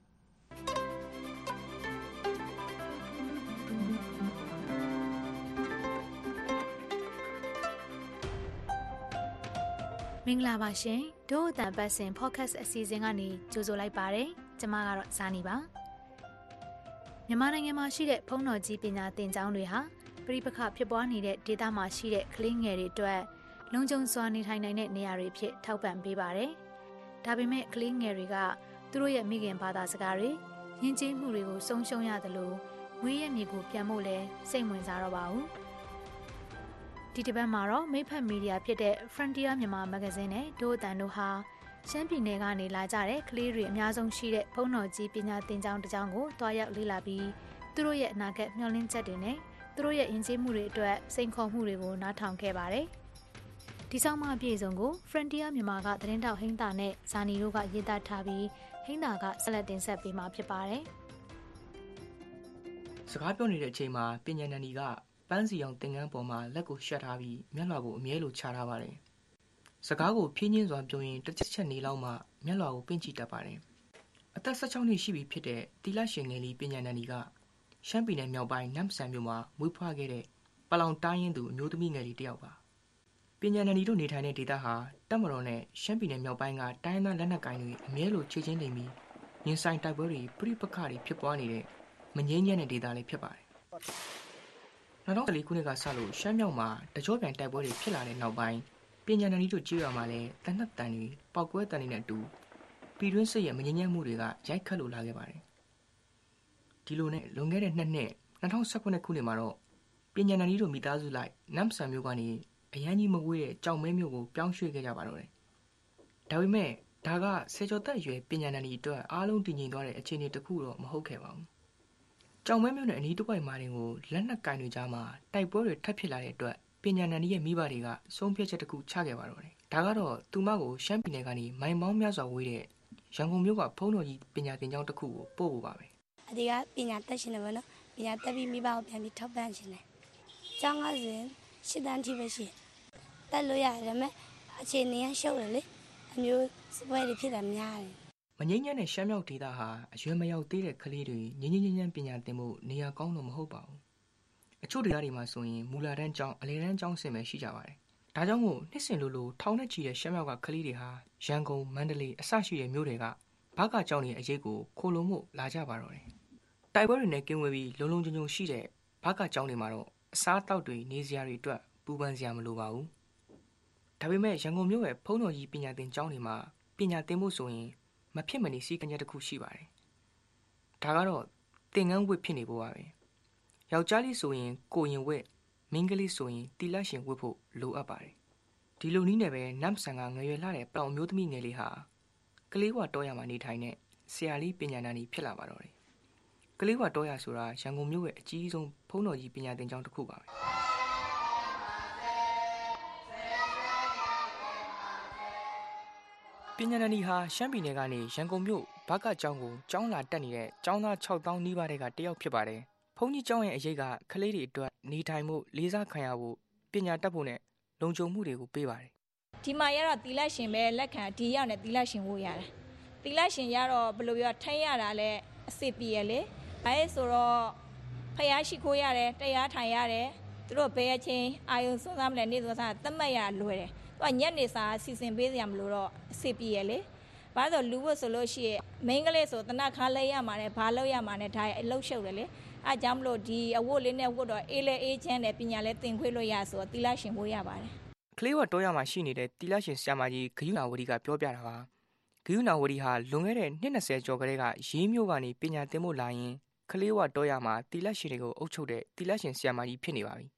မင်္ဂလာပါရှင်ဒို့အတန်ပတ်စဉ် podcast အစီအစဉ်ကနေကြိုဆိုလိုက်ပါတယ်။ကျွန်မကတော့ဇာနီပါ။မြန်မာနိုင်ငံမှာရှိတဲ့ဘုံတော်ကြီးပညာသင်ကျောင်းတွေဟာပရိပခဖြစ်ပွားနေတဲ့ဒေသမှာရှိတဲ့ကလေးငယ်တွေအတွက်လုံခြုံစွာနေထိုင်နိုင်တဲ့နေရာတွေဖြစ်ထောက်ပံ့ပေးပါတယ်။ဒါပေမဲ့ကလေးငယ်တွေကသူတို့ရဲ့မိခင်ဘာသာစကားတွေယဉ်ကျေးမှုတွေကိုဆုံးရှုံးရတယ်လို့မွေးရမြေကိုပြန်ဖို့လဲစိတ်ဝင်စားတော့ပါဘူး။ဒီတစ်ပတ်မှာတော့မိဖက်မီဒီယာဖြစ်တဲ့ Frontier မြန်မာမဂ္ဂဇင်းနဲ့ဒို့အတန်တို့ဟာရှမ်းပြည်နယ်ကနေလာကြတဲ့ကလေးတွေအများဆုံးရှိတဲ့ဘုံတော်ကြီးပညာသင်ကျောင်းတစ်ကျောင်းကိုတွားရောက်လေ့လာပြီးသူတို့ရဲ့အနာဂတ်မျှော်လင့်ချက်တွေနဲ့သူတို့ရဲ့ယဉ်ကျေးမှုတွေအတွက်စိန်ခေါ်မှုတွေကိုနားထောင်ခဲ့ပါတယ်။ဒီဆောင်မအပြည့်အစုံကို Frontier မြန်မာကသတင်းတောက်ဟိန်းတာနဲ့ဇာနီတို့ကရေးသားထားပြီးဟိန်းတာကဆက်လက်တင်ဆက်ပေးမှာဖြစ်ပါတယ်။စကားပြောနေတဲ့အချိန်မှာပညာနန္ဒီကပန်းစီအောင်သင်္ကန်းပေါ်မှာလက်ကိုရှက်ထားပြီးမျက်လွှာကိုအမြဲလိုချထားပါတယ်။စကားကိုဖြင်းချင်းစွာပြောရင်တစ်ချက်ချက်နေလောက်မှမျက်လွှာကိုပင့်ကြည့်တတ်ပါတယ်။အသက်၁၆နှစ်ရှိပြီဖြစ်တဲ့တီလရှင်ငယ်လေးပညာနန္ဒီကရှမ်းပြည်နယ်မြောက်ပိုင်းနမ်ဆန်မြို့မှာမွေးဖွားခဲ့တဲ့ပလောင်တိုင်းရင်းသူအမျိုးသမီးငယ်လေးတစ်ယောက်ပါပညာနန္ဒီတို့နေထိုင်တဲ့ဒေသဟာတပ်မတော်နဲ့ရှမ်းပြည်နယ်မြောက်ပိုင်းကတိုင်းရင်းသားလက်နက်ကိုင်တွေအမြဲလိုခြေချင်းတင်ပြီးရင်ဆိုင်တိုက်ပွဲတွေပြိပခါတွေဖြစ်ပွားနေတဲ့မငြိမ်းချမ်းတဲ့ဒေသလေးဖြစ်ပါတယ်။၂၀၁၄ခုနှစ်ကစလို့ရှမ်းမြောက်မှာတကြောပြန်တိုက်ပွဲတွေဖြစ်လာတဲ့နောက်ပိုင်းပညာနန္ဒီတို့ကြေးရွာမှာလည်းတနက်တန်တွေပောက်ကွဲတန်တွေနဲ့အတူပြည်တွင်းစစ်ရဲ့မငြိမ်းချမ်းမှုတွေကရိုက်ခတ်လို့လာခဲ့ပါတယ်။ဒီလိုနဲ့လွန်ခဲ့တဲ့နှစ်နှစ်၂၀၁၉ခုနှစ်မှာတော့ပညာနန္ဒီတို့မိသားစုလိုက်နမ်ဆန်မြို့ကနေအရန်ကြီးမဝေးတဲ့ကြောင်မဲမြို့ကိုပြောင်းရွှေ့ခဲ့ကြပါတော့တယ်။ဒါပေမဲ့ဒါကဆယ်ကျော်သက်အရွယ်ပညာနန္ဒီအတွက်အားလုံးတည်ငြိမ်သွားတဲ့အခြေအနေတစ်ခုတော့မဟုတ်ခဲ့ပါဘူး။ကြောင်မဲမြို့နဲ့အနီးတစ်ဝိုက်မာတွေကိုလက်နက်ကင်တွေကြားမှာတိုက်ပွဲတွေထပ်ဖြစ်လာတဲ့အတွက်ပညာနန္ဒီရဲ့မိဘတွေကဆုံးဖြတ်ချက်တစ်ခုချခဲ့ပါတော့တယ်။ဒါကတော့သူမကိုရှမ်းပြည်နယ်ကနေမိုင်ပေါင်းများစွာဝေးတဲ့ရန်ကုန်မြို့ကဖုန်းတော်ကြီးပညာသင်ကျောင်းတစ်ခုကိုပို့ဖို့ပါပဲ။အဒီကပညာတက်ရှင်တယ်ဗောနော်။ပညာတက်ပြီးမိဘကိုပြန်ပြီးထောက်ပံ့ရှင်တယ်။ကျောင်းကစဉ်ရှစ်တန်းထိပဲရှိ။တက်လို့ရတယ်ဒါပေမဲ့အခြေအနေကရှုပ်တယ်လေ။အမျိုးစပွဲတွေဖြစ်တာများတယ်။မငြိမ်းချမ်းတဲ့ရှမ်းမြောက်ဒေသဟာအရွယ်မရောက်သေးတဲ့ကလေးတွေငြိမ်းငြိမ်းချမ်းချမ်းပညာသင်ဖို့နေရာကောင်းလို့မဟုတ်ပါဘူး။အချို့ဒေသတွေမှာဆိုရင်မူလာတန်းကျောင်းအလယ်တန်းကျောင်းဆင်ပဲရှိကြပါတယ်။ဒါကြောင့်မို့နှစ်စဉ်လိုလိုထောင်နဲ့ချီတဲ့ရှမ်းမြောက်ကကလေးတွေဟာရန်ကုန်မန္တလေးအစရှိတဲ့မြို့တွေကဘာကကျောင်းတွေအရေးကိုခိုလုံမှုလာကြပါတော့တယ်။တိုက်ပွဲတွေနဲ့ကင်းဝေးပြီးလုံလုံခြုံခြုံရှိတဲ့ဘာကကျောင်းတွေမှာတော့အစားအသောက်တွေနေစရာတွေအတွက်ပူပန်စရာမလိုပါဘူး။ဒါပေမဲ့ရန်ကုန်မြို့ရဲ့ဖုန်းတော်ကြီးပညာသင်ကျောင်းတွေမှာပညာသင်ဖို့ဆိုရင်မဖြစ်မနေစီကံချက်တစ်ခုရှိပါတယ်။ဒါကတော့သင်္ကန်းဝတ်ဖြစ်နေဖို့ပါပဲ။ယောက်ျားလေးဆိုရင်ကိုရင်ဝတ်မိန်းကလေးဆိုရင်တီလက်ရှင်ဝတ်ဖို့လိုအပ်ပါတယ်။ဒီလိုနည်းနဲ့ပဲနမ်ဆန်ကငရွယ်လာတဲ့ပလောင်မျိုးသမီးငယ်လေးဟာကလေးဝတော်ရမှာနေထိုင်တဲ့ဆရာလေးပညာနန္ဒီဖြစ်လာပါတော့တယ်။ကလေးဝတော်ရဆိုတာရန်ကုန်မြို့ရဲ့အကြီးဆုံးဖုန်းတော်ကြီးပညာသင်ကျောင်းတစ်ခုပါပဲ။ပညာနန္ဒီဟာရှမ်းပြည်နယ်ကနေရန်ကုန်မြို့ဘာကကျောင်းကိုကျောင်းလာတက်နေတဲ့ကျောင်းသားခြောက်သောင်းနီးပါးတဲ့ကတယောက်ဖြစ်ပါတယ်။ဘုန်းကြီးကျောင်းရဲ့အရေးကကလေးတွေအတွက်နေထိုင်မှုလေးစားခံရဖို့ပညာတတ်ဖို့နဲ့လုံခြုံမှုတွေကိုပေးပါတယ်။ဒီမှာရတော့တီလက်ရှင်ပဲလက်ခံဒီရောက်နေတီလက်ရှင်ဖို့ရတာ။တီလက်ရှင်ရတော့ဘယ်လိုပြောထိုင်းရတာလဲအစ်စ်ပြရလေ။အဲဆိုတော့ဖျားရှိခိုးရတယ်တရားထိုင်ရတယ်သူတို့ဘယ်အချင်းအာယုံစွန်းစားမလဲနေစွန်းစားတတ်မှတ်ရလွယ်တယ်။သူကညက်နေစာစီစဉ်ပေးစရာမလိုတော့အစ်စ်ပြရလေ။ဘာလို့လူဝတ်ဆိုလို့ရှိရဲ့မိန်းကလေးဆိုတနခါလဲရမှာနဲ့ဘာလို့ရမှာနဲ့ဒါအလုတ်ရှုပ်တယ်လေ။အားကြောင့်မလို့ဒီအဝတ်လေးနဲ့ဝတ်တော့အေးလဲအေးချမ်းတယ်ပညာလဲသင်ခွေးလို့ရဆိုတော့တီလက်ရှင်ဖို့ရပါတယ်။ကလေးဝတော်ရမှာရှိနေတဲ့တီလက်ရှင်ဆရာမကြီးဂယုနာဝရီကပြောပြတာပါ။ဂယုနာဝရီဟာလွန်ခဲ့တဲ့နှစ်၂၀ကျော်ကလေးကရေးမျိုးကနေပညာသင်ဖို့လာရင်ကလေးဝတော်ရမှာတီလက်ရှင်တွေကိုအုပ်ချုပ်တဲ့တီလက်ရှင်ဆရာမကြီးဖြစ်နေပါပြီ။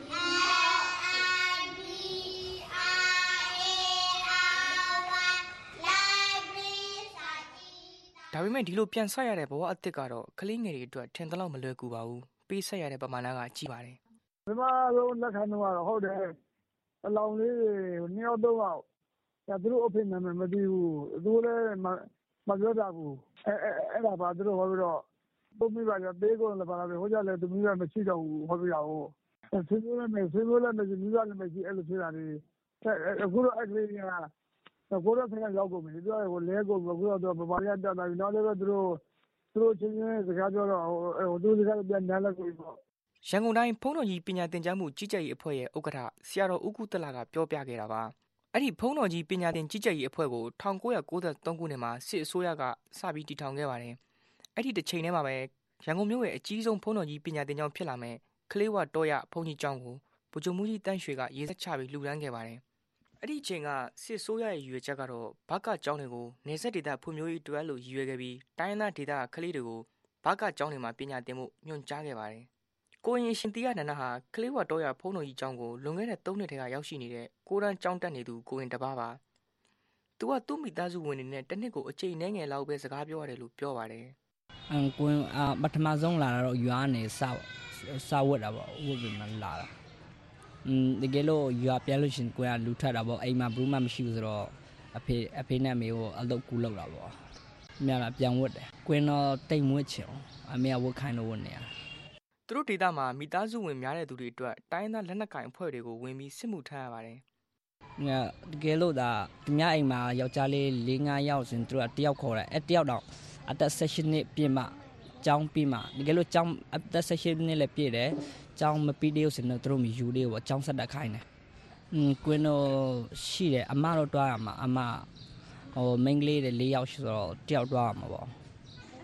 ဒါပေမဲ့ဒီလိုပြန်ဆက်ရတဲ့ဘဝအသစ်ကတော့ကလေးငယ်တွေအတွက်ထင်သလောက်မလွယ်ကူပါဘူးပေးဆက်ရတဲ့ပမာဏကကြီးပါတယ်ပထမဆုံးလက်ခံတော့ဟုတ်တယ်အလောင်းလေးတွေနှစ်ယောက်သုံးယောက်ဒါသူတို့အဖေနာမည်မသိဘူးသူလည်းမပြောတာဘူးအဲအဲ့ဒါပါသူတို့ဟောပြီးတော့ပုံမိပါကြပေးကုန်လည်းပါလာပြီဟိုကြလည်းသူမိဘမရှိတော့ဘူးဟောပြရအောင်ဆွေးနွေးမယ်ဆွေးနွေးလည်းမရှိမိဘလည်းမရှိအဲ့လိုဖြစ်တာတွေအခုတော့အဲ့ကလေးတွေကကိုရဆိုင်ရောက်ကုန်ပြီသူကဟိုလဲကုန်ပြီကိုတော့ဗမာရတက်တာပြီနောက်လည်းသူတို့သူတို့ချင်းချင်းစကားပြောတော့ဟိုသူစကားပြန်နားလက်ကိုပေါ့ရန်ကုန်တိုင်းဖုန်းတော်ကြီးပညာသင်ကြားမှုကြီးကြပ်ရေးအဖွဲ့ရဲ့ဥက္ကဋ္ဌဆရာတော်ဦးကုသလကပြောပြခဲ့တာပါအဲ့ဒီဖုန်းတော်ကြီးပညာသင်ကြီးကြပ်ရေးအဖွဲ့ကို၁၉၉၃ခုနှစ်မှာစစ်အစိုးရကစပြီးတည်ထောင်ခဲ့ပါတယ်အဲ့ဒီတစ်ချိန်တည်းမှာပဲရန်ကုန်မြို့ရဲ့အကြီးဆုံးဖုန်းတော်ကြီးပညာသင်ကျောင်းဖြစ်လာမယ်ကလေးဝတော်ရဖုန်းကြီးကျောင်းကိုဗိုလ်ချုပ်မှုကြီးတန်းရွှေကရေးဆက်ချပြီးလှူဒန်းခဲ့ပါတယ်အဲ့ဒီအချိန်ကစစ်ဆိုးရရဲ့ရည်ရွယ်ချက်ကတော့ဘာကကျောင်းတွေကိုနေဆက်ဒေသဖွံ့ဖြိုးရေးအတွက်လို့ရည်ရွယ်ခဲ့ပြီးတိုင်းဒေသဒေသကကလေးတွေကိုဘာကကျောင်းတွေမှာပညာသင်ဖို့ညွှန်ကြားခဲ့ပါတယ်။ကိုရင်ရှင်တီရနန္ဒဟာကလေးဝတော်ရဖုန်းတော်ကြီးကျောင်းကိုလွန်ခဲ့တဲ့သုံးနှစ်တည်းကရောက်ရှိနေတဲ့ကိုရန်ကျောင်းတက်နေသူကိုရင်တပါးပါ။သူကသူ့မိသားစုဝင်တွေနဲ့တစ်နှစ်ကိုအချိန်နှဲငယ်လောက်ပဲစကားပြောရတယ်လို့ပြောပါတယ်။အန်ကိုရင်အပထမဆုံးလာတော့ရွာနေစစဝတ်တာပေါ့ဝတ်ပြီးမှလာတာ။อืมတကယ်လို့ရွာပြလို့ရှင်ကိုရလူထက်တာပေါ့အိမ်မှာဘူးမှမရှိဘူးဆိုတော့အဖေအဖေနဲ့မေကိုအလုပ်ကူလုပ်တာပေါ့။မြလာပြန်ဝတ်တယ်။ကိုရင်တော့တိတ်မွေ့ချင်အမေကဝတ်ခိုင်းလို့ဝတ်နေရတာ။သူတို့ဒေသမှာမိသားစုဝင်များတဲ့သူတွေအတွက်တိုင်းသားလက်နက်ကင်အဖွဲ့တွေကိုဝင်ပြီးစစ်မှုထမ်းရပါတယ်။ငါတကယ်လို့ဒါသူများအိမ်မှာယောက်ျားလေး၄၅ယောက်ဆိုရင်သူတို့ကတယောက်ခေါ်တယ်။အဲတယောက်တော့အသက်၁၈နှစ်ပြည့်မှကျောင်းပြီးမှတကယ်လို့ကျောင်းအသက်၁၈နှစ်လည်းပြည့်တယ်။ကျောင်းမပြီးသေးဘူးဆိုရင်သူတို့မျိုးယူလေးကိုကျောင်းဆက်တက်ခိုင်းတယ်။อืมကွင်းတော့ရှိတယ်အမတော့တွားရမှာအမဟိုမိန်းကလေးတွေ၄ယောက်ဆိုတော့တယောက်တွားရမှာပေါ့။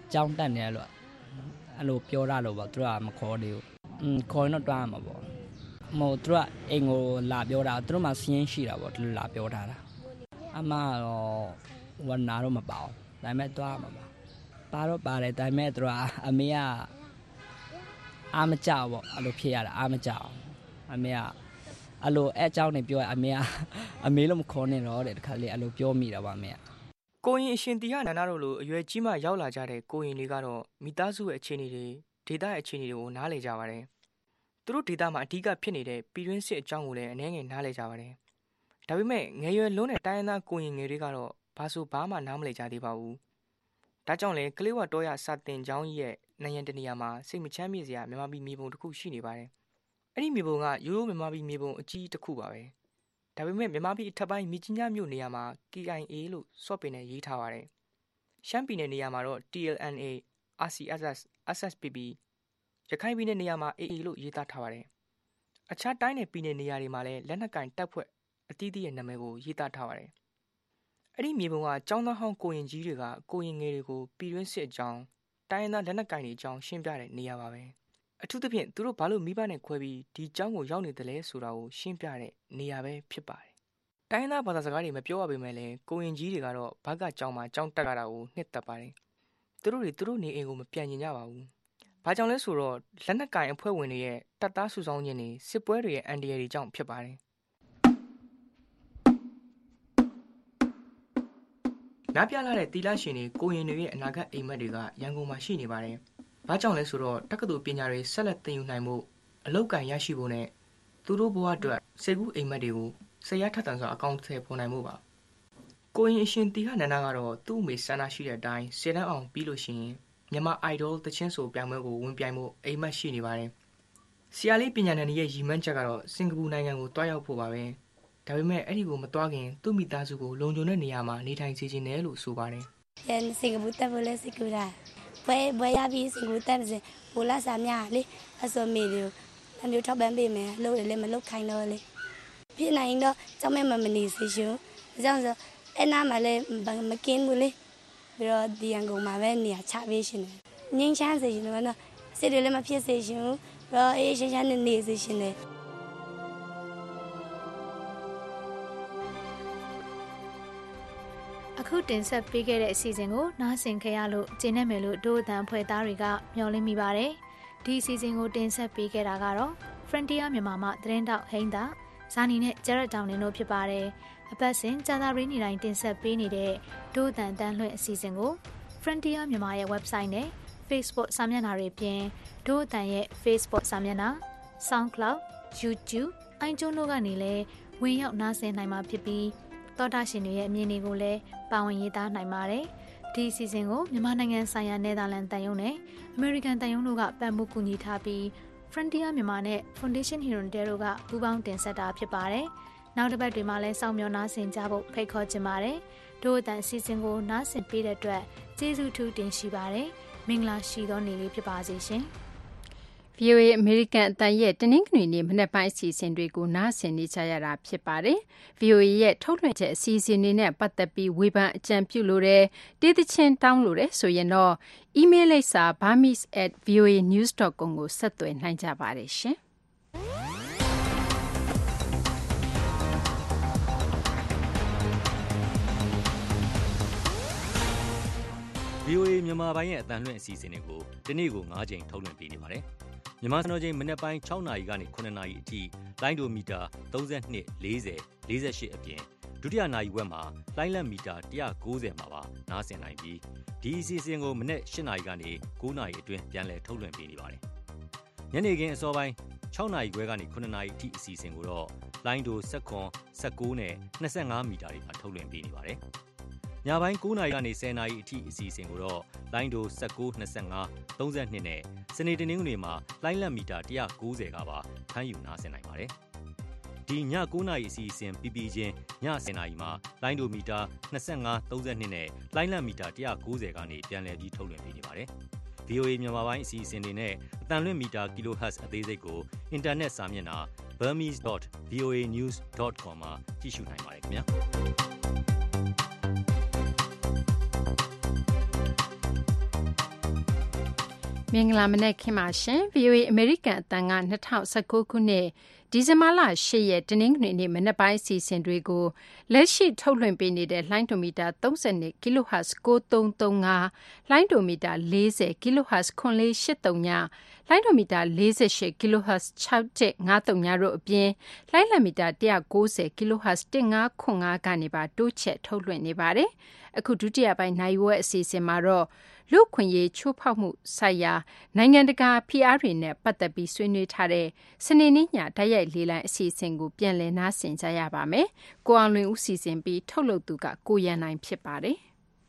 ကြောင်းတက်နေရလို့အဲ့လိုပြောရလို့ပေါ့သူကမခေါ်သေးဘူးอืมခေါ်ရင်တော့တွားမှာပေါ့မဟုတ်သူကအိမ်ကိုလာပြောတာသူတို့မှစီးရင်ရှိတာပေါ့သူတို့လာပြောထားတာအမတော့ဝနာတော့မပါဘူးဒါပေမဲ့တွားမှာပါပါတော့ပါတယ်ဒါပေမဲ့သူကအမေကအားမကြောက်ပေါ့အဲ့လိုဖြစ်ရတာအားမကြောက်အမေကအဲ့လိုအဲအကြောင်းနေပြောရအမေကအမေလို့မခေါ်နဲ့တော့တဲ့တခါလေအဲ့လိုပြောမိတာပါအမေကကိုရင်အရှင်တီဟနန္ဒတို့လိုအရွယ်ကြီးမှရောက်လာကြတဲ့ကိုရင်တွေကတော့မိသားစုရဲ့အခြေအနေတွေဒေသရဲ့အခြေအနေတွေကိုနားလည်ကြပါတယ်သူတို့ဒေသမှာအဓိကဖြစ်နေတဲ့ပြည်တွင်းစစ်အကြောင်းကိုလည်းအနည်းငယ်နားလည်ကြပါတယ်ဒါပေမဲ့ငယ်ရွယ်လုံးတဲ့တိုင်းရင်းသားကိုရင်ငယ်တွေကတော့ဘာဆိုဘာမှနားမလည်ကြသေးပါဘူးဒါကြောင့်လေကလေးဝတော်ရစာတင်ကျောင်းကြီးရဲ့နိုင်ရန်တနေရာမှာစိတ်မချမ်းမြေ့စရာမြန်မာပြည်မြေပုံတစ်ခုရှိနေပါတယ်အဲ့ဒီမြေပုံကရိုးရိုးမြန်မာပြည်မြေပုံအကြီးတစ်ခုပါပဲဒါပေမဲ့မြန်မာပြည်အထက်ပိုင်းမြကြီးညမြို့နေရာမှာ K I A လို့စော့ပင်နဲ့ရေးထားပါတယ်ရှမ်းပြည်နယ်နေရာမှာတော့ T L N A R C S S S S P P ရခိုင်ပြည်နယ်နေရာမှာ A A လို့ရေးသားထားပါတယ်အခြားတိုင်းနယ်ပြည်နယ်နေရာတွေမှာလည်းလက်နက်ကင်တပ်ဖွဲ့အသီးသီးရဲ့နာမည်ကိုရေးသားထားပါတယ်အဲ့ဒီမြေပုံကចောင်းသားဟောင်းကိုရင်ကြီးတွေကကိုရင်ငယ်တွေကိုပြည်တွင်းစစ်အကြောင်းတိုင်းရင်းသားလက်နက်ကင်တွေအကြောင်းရှင်းပြတဲ့နေရာပါပဲအထူးသဖြင့်သူတို့ဘာလို့မိဘနဲ့ခွဲပြီးဒီကျောင်းကိုရောက်နေတယ်လဲဆိုတာကိုရှင်းပြတဲ့နေရာပဲဖြစ်ပါတယ်။တိုင်းသားဘာသာစကားတွေမပြောရပေမဲ့လည်းကိုရင်ကြီးတွေကတော့ဘက်ကကျောင်းမှာကျောင်းတက်ရတာကိုနှစ်သက်ပါတယ်။သူတို့တွေသူတို့နေအိမ်ကိုမပြန်ကျင်ကြပါဘူး။ဘာကြောင့်လဲဆိုတော့လက်နက်ကင်အဖွဲ့ဝင်တွေရဲ့တပ်သားစုဆောင်းခြင်းတွေစစ်ပွဲတွေရဲ့အန်ဒီရတွေကြောင့်ဖြစ်ပါတယ်။နားပြလာတဲ့တီလာရှင်တွေကိုရင်တွေရဲ့အနာဂတ်အိမ်မက်တွေကရန်ကုန်မှာရှိနေပါတယ်။ဘာကြောင့်လဲဆိုတော့တက္ကသိုလ်ပညာတွေဆက်လက်သင်ယူနိုင်မှုအလောက်ကန်ရရှိဖို့နဲ့သူတို့ဘဝအတွက်စိတ်ကူးအိမ်မက်တွေကိုဆရာထက်တန်စွာအကောင့်ထဲပေါ်နိုင်မှုပါကိုရင်အရှင်တီဟနန္ဒကတော့သူ့အမေဆန္ဒရှိတဲ့အတိုင်းစေတန်းအောင်ပြီးလို့ရှိရင်မြန်မာ idol တချင်းဆိုပြိုင်ပွဲကိုဝင်ပြိုင်ဖို့အိမ်မက်ရှိနေပါတယ်ဆရာလေးပညာနယ်ရဲ့ရည်မှန်းချက်ကတော့စင်ကာပူနိုင်ငံကိုတွားရောက်ဖို့ပါပဲဒါပေမဲ့အဲ့ဒီကိုမတွားခင်သူ့မိသားစုကိုလုံခြုံတဲ့နေရာမှာနေထိုင်စေချင်တယ်လို့ဆိုပါတယ်။ပြန်စင်ကာပူတက်ဖို့လဲစိတ်ကူတာဘယ်ဘယ်ရပြီးစင်ကူတက်စဉ်ဘူလာစာများလေအစောမေလေးအမျိုးထောက်ပံ့ပေးမယ်လို့လည်းမလုပ်ခိုင်းတော့လေပြနိုင်တော့ကျောင်းမဲမမနေစီရှင်အကြောင်းဆိုအဲ့နာမှာလည်းမကင်းဘူးလေပြီးတော့ဒီရန်ကုန်မှာပဲနေရာချပေးရှင်တယ်ငင်းချမ်းစေရှင်တော့နော်စိတ်တွေလည်းမဖြစ်စေရှင်ဘူးပြီးတော့အေးရှင်းရှင်းနဲ့နေစေရှင်တယ်အခုတင်ဆက်ပေးခဲ့တဲ့အစီအစဉ်ကိုနားဆင်ခဲ့ရလို့ကျေနပ်မယ်လို့ဒို့အတန်ဖွဲ့သားတွေကမျှော်လင့်မိပါတယ်ဒီအစီအစဉ်ကိုတင်ဆက်ပေးခဲ့တာကတော့ Frontier မြန်မာမှသတင်းတောက်ဟိန်းသာဇာနီနဲ့ဂျရက်တောင်လင်းတို့ဖြစ်ပါတယ်အပတ်စဉ်ကြာသပတေးနေ့တိုင်းတင်ဆက်ပေးနေတဲ့ဒို့အတန်တန်းလွှင့်အစီအစဉ်ကို Frontier မြန်မာရဲ့ website နဲ့ Facebook စာမျက်နှာတွေပြင်ဒို့အတန်ရဲ့ Facebook စာမျက်နှာ SoundCloud YouTube iTunes တို့ကနေလည်းဝင်ရောက်နားဆင်နိုင်မှာဖြစ်ပြီးသောတာရှင်တွေရဲ့အမြင်တွေကိုလည်းပါဝင်ရေးသားနိုင်ပါတယ်။ဒီအစီအစဉ်ကိုမြန်မာနိုင်ငံဆိုင်ရာနယ်သာလန်တန်ယုံနဲ့အမေရိကန်တန်ယုံတို့ကပံ့ပိုးကူညီထားပြီး Frontier မြန်မာနဲ့ Foundation Hero တို့ကပူးပေါင်းတင်ဆက်တာဖြစ်ပါတယ်။နောက်တစ်ပတ်တွေမှာလည်းစောင့်မျှော်နားဆင်ကြဖို့ဖိတ်ခေါ်ချင်ပါတယ်။တို့အတန်အစီအစဉ်ကိုနားဆင်ပေးတဲ့အတွက်ကျေးဇူးထူးတင်ရှိပါတယ်။မင်္ဂလာရှိသောနေ့လေးဖြစ်ပါစေရှင်။ဗွီအိုအေ အမေရိကန်အသံရဲ့တနင်္ဂနွေနေ့မနက်ပိုင်းအစီအစဉ်တွေကိုနားဆင်နေကြရတာဖြစ်ပါတယ်။ ဗွီအိုအေရဲ့ထုတ်လွှင့်ချက်အစီအစဉ်တွေနဲ့ပတ်သက်ပြီးဝေဖန်အကြံပြုလိုတဲ့တေးသချင်းတောင်းလို့တဲ့ဆိုရင်တော့ email လိပ်စာ burmese at voanews dot com ကိုဆက်သွယ်နိုင်ကြပါတယ်ရှင်။ဗွီအိုအေမြန်မာပိုင်းရဲ့အသံလွှင့်အစီအစဉ်တွေကိုဒီနေ့ကို၅ချိန်ထုတ်လွှင့်ပေးနေပါတယ်။မြန်မာစံတော်ချိန်မနက်ပိုင်း၆နာရီကနေ၇နာရီအထိလိုင်းဒိုမီတာ၃၂ ၄၀ ၄၈အပြင်ဒုတိယနာရီဝက်မှာလိုင်းလက်မီတာ၁၉၀မှာပါနားဆင်နိုင်ပြီးဒီအစီအစဉ်ကိုမနက်၈နာရီကနေ၉နာရီအတွင်းပြန်လည်ထုတ်လွှင့်ပေးနေပါတယ်။ညနေခင်းအစောပိုင်း၆နာရီခွဲကနေ၇နာရီအထိအစီအစဉ်ကိုတော့လိုင်းဒို၁၇ ၁၉နဲ့၂၅မီတာတွေမှာထုတ်လွှင့်ပေးနေပါတယ်။ညပိုင်း၉နာရီကနေ၁၀နာရီအထိအစီအစဉ်ကိုတော့လိုင်းဒို၁၉ ၂၅ ၃၂နဲ့စနေတနင်္ဂနွေမှာလိုင်းလက်မီတာ၁၉၀ကပါဖမ်းယူနားဆင်နိုင်ပါတယ်။ဒီည၉နာရီအစီအစဉ်ပြီးပြီးချင်းည၁၀နာရီမှာလိုင်းဒိုမီတာ၂၅ ၃၂နဲ့လိုင်းလက်မီတာ၁၉၀ကနေပြန်လည်ပြီးထုတ်လွှင့်ပေးနေပါတယ်။ ဗွီအိုအေမြန်မာပိုင်းအစီအစဉ်တွေနဲ့အတန်လွင့်မီတာ kilohertz အသေးစိတ်ကိုအင်တာနက်စာမျက်နှာ burmese dot voanews dot com မှာကြည့်ရှုနိုင်ပါတယ်ခင်ဗျာ။မင်္ဂလာမနက်ခင်းပါရှင် ဗွီအိုအေ အမေရိကန်အသံက၂၀၁၉ခုနှစ်ဒီဇင်ဘာလ၈ရက်တနင်္ဂနွေနေ့မနက်ပိုင်းအစီအစဉ်တွေကိုလက်ရှိထုတ်လွှင့်ပေးနေတဲ့လိုင်းဒိုမီတာ၃၂ kHz ၉၃၃၅လိုင်းဒိုမီတာ၄၀ kHz ခွန်လေး၈၃ညလိုင်းဒိုမီတာ၄၈ kHz ၆၁၅၃ညတို့အပြင်လိုင်းလံမီတာ၁၉၀ kHz ၁၅ခွန်၅ကနေပါတိုးချက်ထုတ်လွှင့်နေပါတယ်အခုဒုတိယပိုင်းနိုင်ဝဲအစီအစဉ်မှာတော့လူခွင့်ရေးချိုးဖောက်မှုဆိုင်ရာနိုင်ငံတကာဖိအားတွေနဲ့ပတ်သက်ပြီးဆွေးနွေးထားတဲ့စနေနေ့ညတိုက်ရိုက်လေးလိုင်းအစီအစဉ်ကိုပြန်လည်နားဆင်ကြရပါမယ်။ကိုအောင်လွင်ဦးစီစဉ်ပြီးထုတ်လုပ်သူကကိုရန်နိုင်ဖြစ်ပါတယ်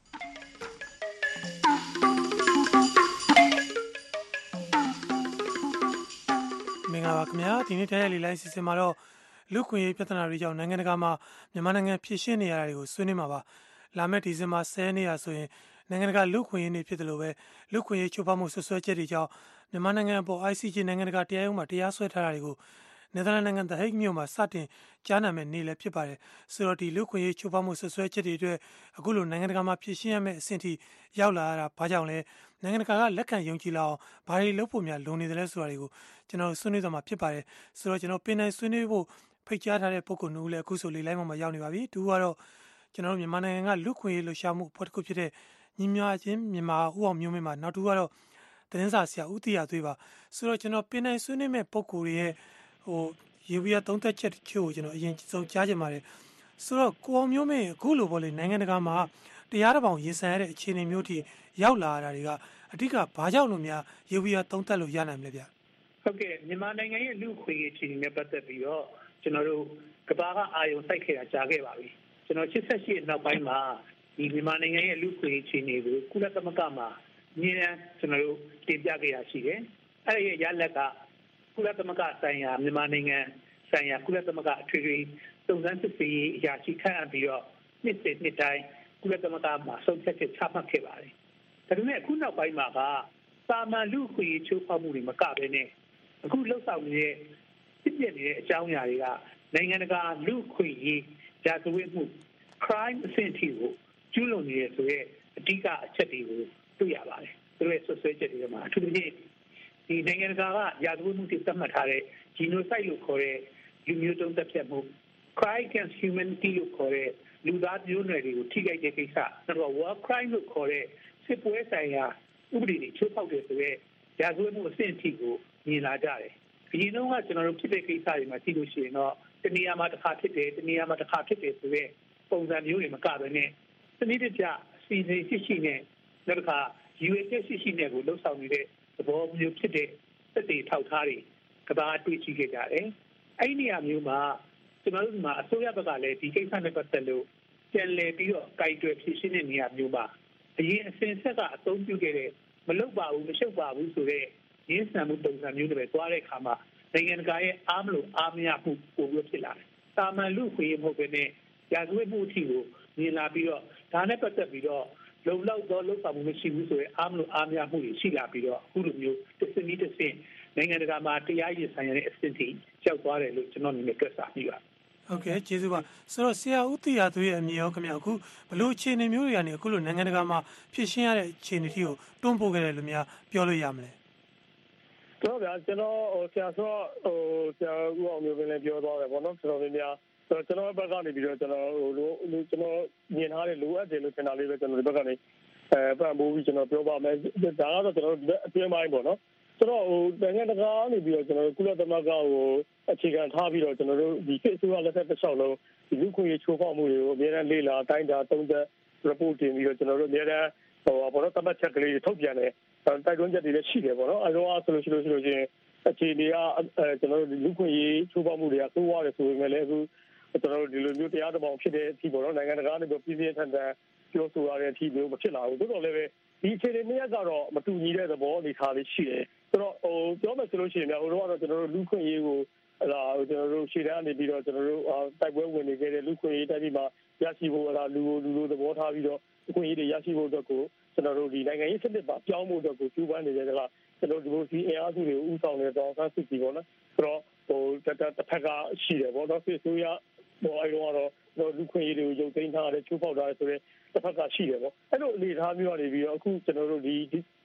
။မင်္ဂလာပါခင်ဗျာဒီနေ့တိုက်ရိုက်လေးလိုင်းအစီအစဉ်မှာတော့လူခွင့်ရေးပြဿနာတွေကြောင့်နိုင်ငံတကာမှာမြန်မာနိုင်ငံဖြည့်ရှင်းနေရတာတွေကိုဆွေးနွေးမှာပါ။လာမယ့်ဒီဇင်ဘာ၁၀ရက်နေ့ရာဆိုရင်နိုင်ငံတကာလူခွင့်ရေးနေဖြစ်တယ်လို့ပဲလူခွင့်ရေးချိုးဖောက်မှုဆွဆွဲချက်တွေကြောင့်မြန်မာနိုင်ငံအပေါ် I C J နိုင်ငံတကာတရားရုံးမှာတရားစွဲထားတာတွေကိုနယ်သာလန်နိုင်ငံ The Hague မြို့မှာစတင်ကြားနာမယ့်နေ့လည်းဖြစ်ပါတယ်ဆိုတော့ဒီလူခွင့်ရေးချိုးဖောက်မှုဆွဆွဲချက်တွေအတွက်အခုလိုနိုင်ငံတကာမှာဖြည့်ရှင်းရမယ့်အဆင့်ထိရောက်လာရတာဘာကြောင့်လဲနိုင်ငံတကာကလက်ခံယုံကြည်လာအောင်ဘာတွေလုပ်ဖို့များလိုနေတယ်လဲဆိုတာတွေကိုကျွန်တော်ဆွေးနွေးသွားမှာဖြစ်ပါတယ်ဆိုတော့ကျွန်တော်ပင်နိုင်ဆွေးနွေးဖို့ဖိတ်ကြားထားတဲ့ပုံကနူးလည်းအခုဆိုလေးလိုင်းမှာရောက်နေပါပြီသူကတော့ကျွန်တော်တို့မြန်မာနိုင်ငံကလူခွင့်ရေးလှုပ်ရှားမှုအဖွဲ့တစ်ခုဖြစ်တဲ့ညီမြချင်းမြန်မာဦးအောင်မျိုးမင်းမှာနောက်တူကတော့သတင်းစာဆရာဦးတီရသွေးပါဆိုတော့ကျွန်တော်ပင်နိုင်ဆွေးနွေးမဲ့ပုံကိုယ်ရဲ့ဟိုရေဗီယာသုံးသက်ချက်တချို့ကိုကျွန်တော်အရင်ဆုံးကြားချင်ပါတယ်ဆိုတော့ကိုအောင်မျိုးမင်းအခုလိုပေါ့လေနိုင်ငံတကာမှာတရားတော်ပုံရင်ဆိုင်ရတဲ့အခြေအနေမျိုးထိရောက်လာတာတွေကအဓိကဘာကြောင့်လို့များရေဗီယာသုံးသက်လို့ရနိုင်မလဲဗျဟုတ်ကဲ့မြန်မာနိုင်ငံရဲ့လူခွင့်ရေးအခြေအနေနဲ့ပတ်သက်ပြီးတော့ကျွန်တော်တို့ကဘာကအာရုံစိုက်ခဲ့တာကြားခဲ့ပါပြီကျွန်တော်၈၈နောက်ပိုင်းမှာဒီမြန်မာနိုင်ငံရဲ့လူခွင့်ရေးအခြေအနေကိုကုလသမဂ္ဂမှာအမြဲတမ်းကျွန်တော်တို့တင်ပြခဲ့ရရှိတယ်။အဲ့ဒီရလက်ကကုလသမဂ္ဂဆိုင်ရာမြန်မာနိုင်ငံဆိုင်ရာကုလသမဂ္ဂအထွေထွေစုံစမ်းစစ်ဆေးရေးအရာရှိခန့်အပ်ပြီးတော့နှစ်စဉ်နှစ်တိုင်းကုလသမဂ္ဂမှာဆုံးဖြတ်ချက်ချမှတ်ခဲ့ပါတယ်။ဒါပေမဲ့အခုနောက်ပိုင်းမှာကစာမန်လူခွင့်ရေးချိုးဖောက်မှုတွေမကဘဲနဲ့အခုလှုပ်ဆောင်နေတဲ့ဖြစ်ပျက်နေတဲ့အကြောင်းအရာတွေကနိုင်ငံတကာလူခွင့်ရေးရာဇဝတ်မှု crime အဆင့်ထိကိုကျူးလွန်နေရဆိုရဲအဓိကအချက်တွေကိုတွေ့ရပါတယ်။သူတို့ရဲ့ဆွဆွဲချက်တွေမှာအထူးသဖြင့်ဒီနိုင်ငံတကာကရာဇဝတ်မှုတွေသတ်မှတ်ထားတဲ့ genocide လို့ခေါ်တဲ့လူမျိုးတုံးသတ်ဖြတ်မှု crime against humanity လို့ခေါ်တဲ့လူသားမျိုးနွယ်တွေကိုထိခိုက်တဲ့ကိစ္စနောက် war crime လို့ခေါ်တဲ့စစ်ပွဲဆိုင်ရာဥပဒေတွေချိုးဖောက်တယ်ဆိုရဲရာဇဝတ်မှုအဆင့်အထိကိုမြင်လာကြတယ်။ဒီလိုကကျွန်တော်တို့ဖြစ်တဲ့ကိစ္စတွေမှာကြည့်လို့ရှိရင်တော့တနေရာမှာတစ်ခါဖြစ်တယ်တနေရာမှာတစ်ခါဖြစ်တယ်ဆိုရဲပုံစံမျိုးတွေမကဘဲနဲ့စနစ်တကျစီစဉ်ရှိရှိနဲ့နောက်တစ်ခါ U S ရှိရှိနဲ့ကိုလှုပ်ဆောင်နေတဲ့သဘောမျိုးဖြစ်တဲ့စက်တွေထောက်ထားတွေကဘာတွေ့ရှိခဲ့ကြတယ်။အဲ့ဒီနေရာမျိုးမှာကျွန်တော်တို့မှာအစိုးရဘက်ကလည်းဒီကိစ္စနဲ့ပတ်သက်လို့ပြန်လည်ပြီးတော့ကြိုက်တွယ်ဖြည့်ရှင်းတဲ့နေရာမျိုးမှာအရင်အစဉ်ဆက်ကအသုံးပြုခဲ့တဲ့မလုပ်ပါဘူးမရှုပ်ပါဘူးဆိုတဲ့ရင်းဆန်မှုပုံစံမျိုးတွေပဲသွားတဲ့အခါမှာနိုင်ငံတကာရဲ့အားမလို့အားမရမှုပိုပြီးဖြစ်လာတယ်။တာမန်လူခွင့်ရမဟုတ်ဘဲနဲ့ရာဇဝတ်မှုအထိကိုမြင်လာပြီးတော့ဒါနဲ့ပတ်သက်ပြီးတော့လုံလောက်သောလှုပ်ဆောင်မှုမရှိဘူးဆိုရင်အားမလို့အားမရမှုတွေရှိလာပြီးတော့အခုလိုမျိုးတစ်စနစ်တစ်စင်နိုင်ငံတကာမှာတရားရင်ဆိုင်ရတဲ့အဆင့်ထိရောက်သွားတယ်လို့ကျွန်တော်အနေနဲ့တွက်ဆမိပါတယ်။ဟုတ်ကဲ့ကျေးဇူးပါဆိုတော့ဆရာဦးတီရသွေးရဲ့အမြင်ရောခင်ဗျအခုဘလို့အခြေအနေမျိုးတွေကနေအခုလိုနိုင်ငံတကာမှာဖြစ်ရှင်းရတဲ့အခြေအနေထိကိုတွန်းပို့ခဲ့တယ်လို့များပြောလို့ရမလဲ။တော့ဗျာကျွန်တော်ဟိုဆရာဆိုဟိုဆရာဦးအောင်မျိုးပဲလည်းပြောသွားတယ်ပေါ့နော်ကျွန်တော်များဆိုတော့ကျွန်တော်ဘက်ကနေပြီးတော့ကျွန်တော်ဟိုလိုကျွန်တော်မြင်ထားတဲ့လိုအပ်တယ်လို့ထင်တာလေးပဲကျွန်တော်ဒီဘက်ကနေအဲပံ့ပိုးပြီးကျွန်တော်ပြောပါမယ်ဒါကတော့ကျွန်တော်အတွင်းပိုင်းပေါ့နော်ကျွန်တော်ဟိုနိုင်ငံတကာကနေပြီးတော့ကျွန်တော်ကုလသမဂ္ဂကိုအခြေခံထားပြီးတော့ကျွန်တော်တို့ဒီကိစ္စကလက်ထက်တစ်လျှောက်လုံးဒီလူခွင့်ရေးချိုးဖောက်မှုတွေကိုအများအားလေ့လာတိုင်းတာသုံးသပ် report တင်ပြီးတော့ကျွန်တော်တို့အများအားဟိုဘောတော့တပတ်ချက်ကလေးထုတ်ပြန်တယ်တိုက်တွန်းချက်တွေလည်းရှိတယ်ပေါ့နော်အဲတော့ဆိုလို့ရှိလို့ရှိလို့ချင်းအခြေအနေကအဲကျွန်တော်တို့လူခွင့်ရေးချိုးဖောက်မှုတွေကသိုးရတယ်ဆိုပေမဲ့လည်းအခုကျွန်တော်တို့ဒီလိုမျိုးတရားတော်ပုံဖြစ်တဲ့အထိပေါ့နော်နိုင်ငံတကာကနေပြီးပြည်ပြင်းထန်ထန်ပြောဆိုရတဲ့အထိမျိုးမဖြစ်လာဘူးတိုးတော်လည်းပဲဒီအခြေအနေမျိုးကတော့မတူညီတဲ့သဘောအနေထားလေးရှိတယ်ဆိုတော့ဟိုပြောမယ်ဆိုလို့ရှိရင်လည်းဟိုတော့ကျွန်တော်တို့လူခွင့်ရေးကိုအဲ့ဒါကျွန်တော်တို့ရှေ့တန်းနေပြီးတော့ကျွန်တော်တို့တိုက်ပွဲဝင်နေခဲ့တဲ့လူခွင့်ရေးတိုက်ပြီးမှရရှိဖို့အဲ့ဒါလူလူလူသဘောထားပြီးတော့ခွင့်ရေးတွေရရှိဖို့အတွက်ကိုကျွန်တော်တို့ဒီနိုင်ငံရေးစနစ်ပါပြောင်းဖို့အတွက်ကိုကျူးပန်းနေကြတဲ့ကကျွန်တော်ဒီလိုစီအင်အားစုတွေကိုဥဆောင်နေတော့ဆန်းစစ်ပြီးပေါ့နော်ဆိုတော့ဟိုတစ်တစ်ဖက်ကရှိတယ်ပေါ့နော်စစ်ဆိုးရဟိုအဲ့တော့တော့လူခွင့်ရေးတွေကိုရုပ်သိမ်းထားတယ်ချိုးဖောက်ထားတယ်ဆိုတော့တစ်ဖက်ကရှိတယ်ပေါ့အဲ့လိုအနေအထားမျိုးကနေပြီးတော့အခုကျွန်တော်တို့ဒီ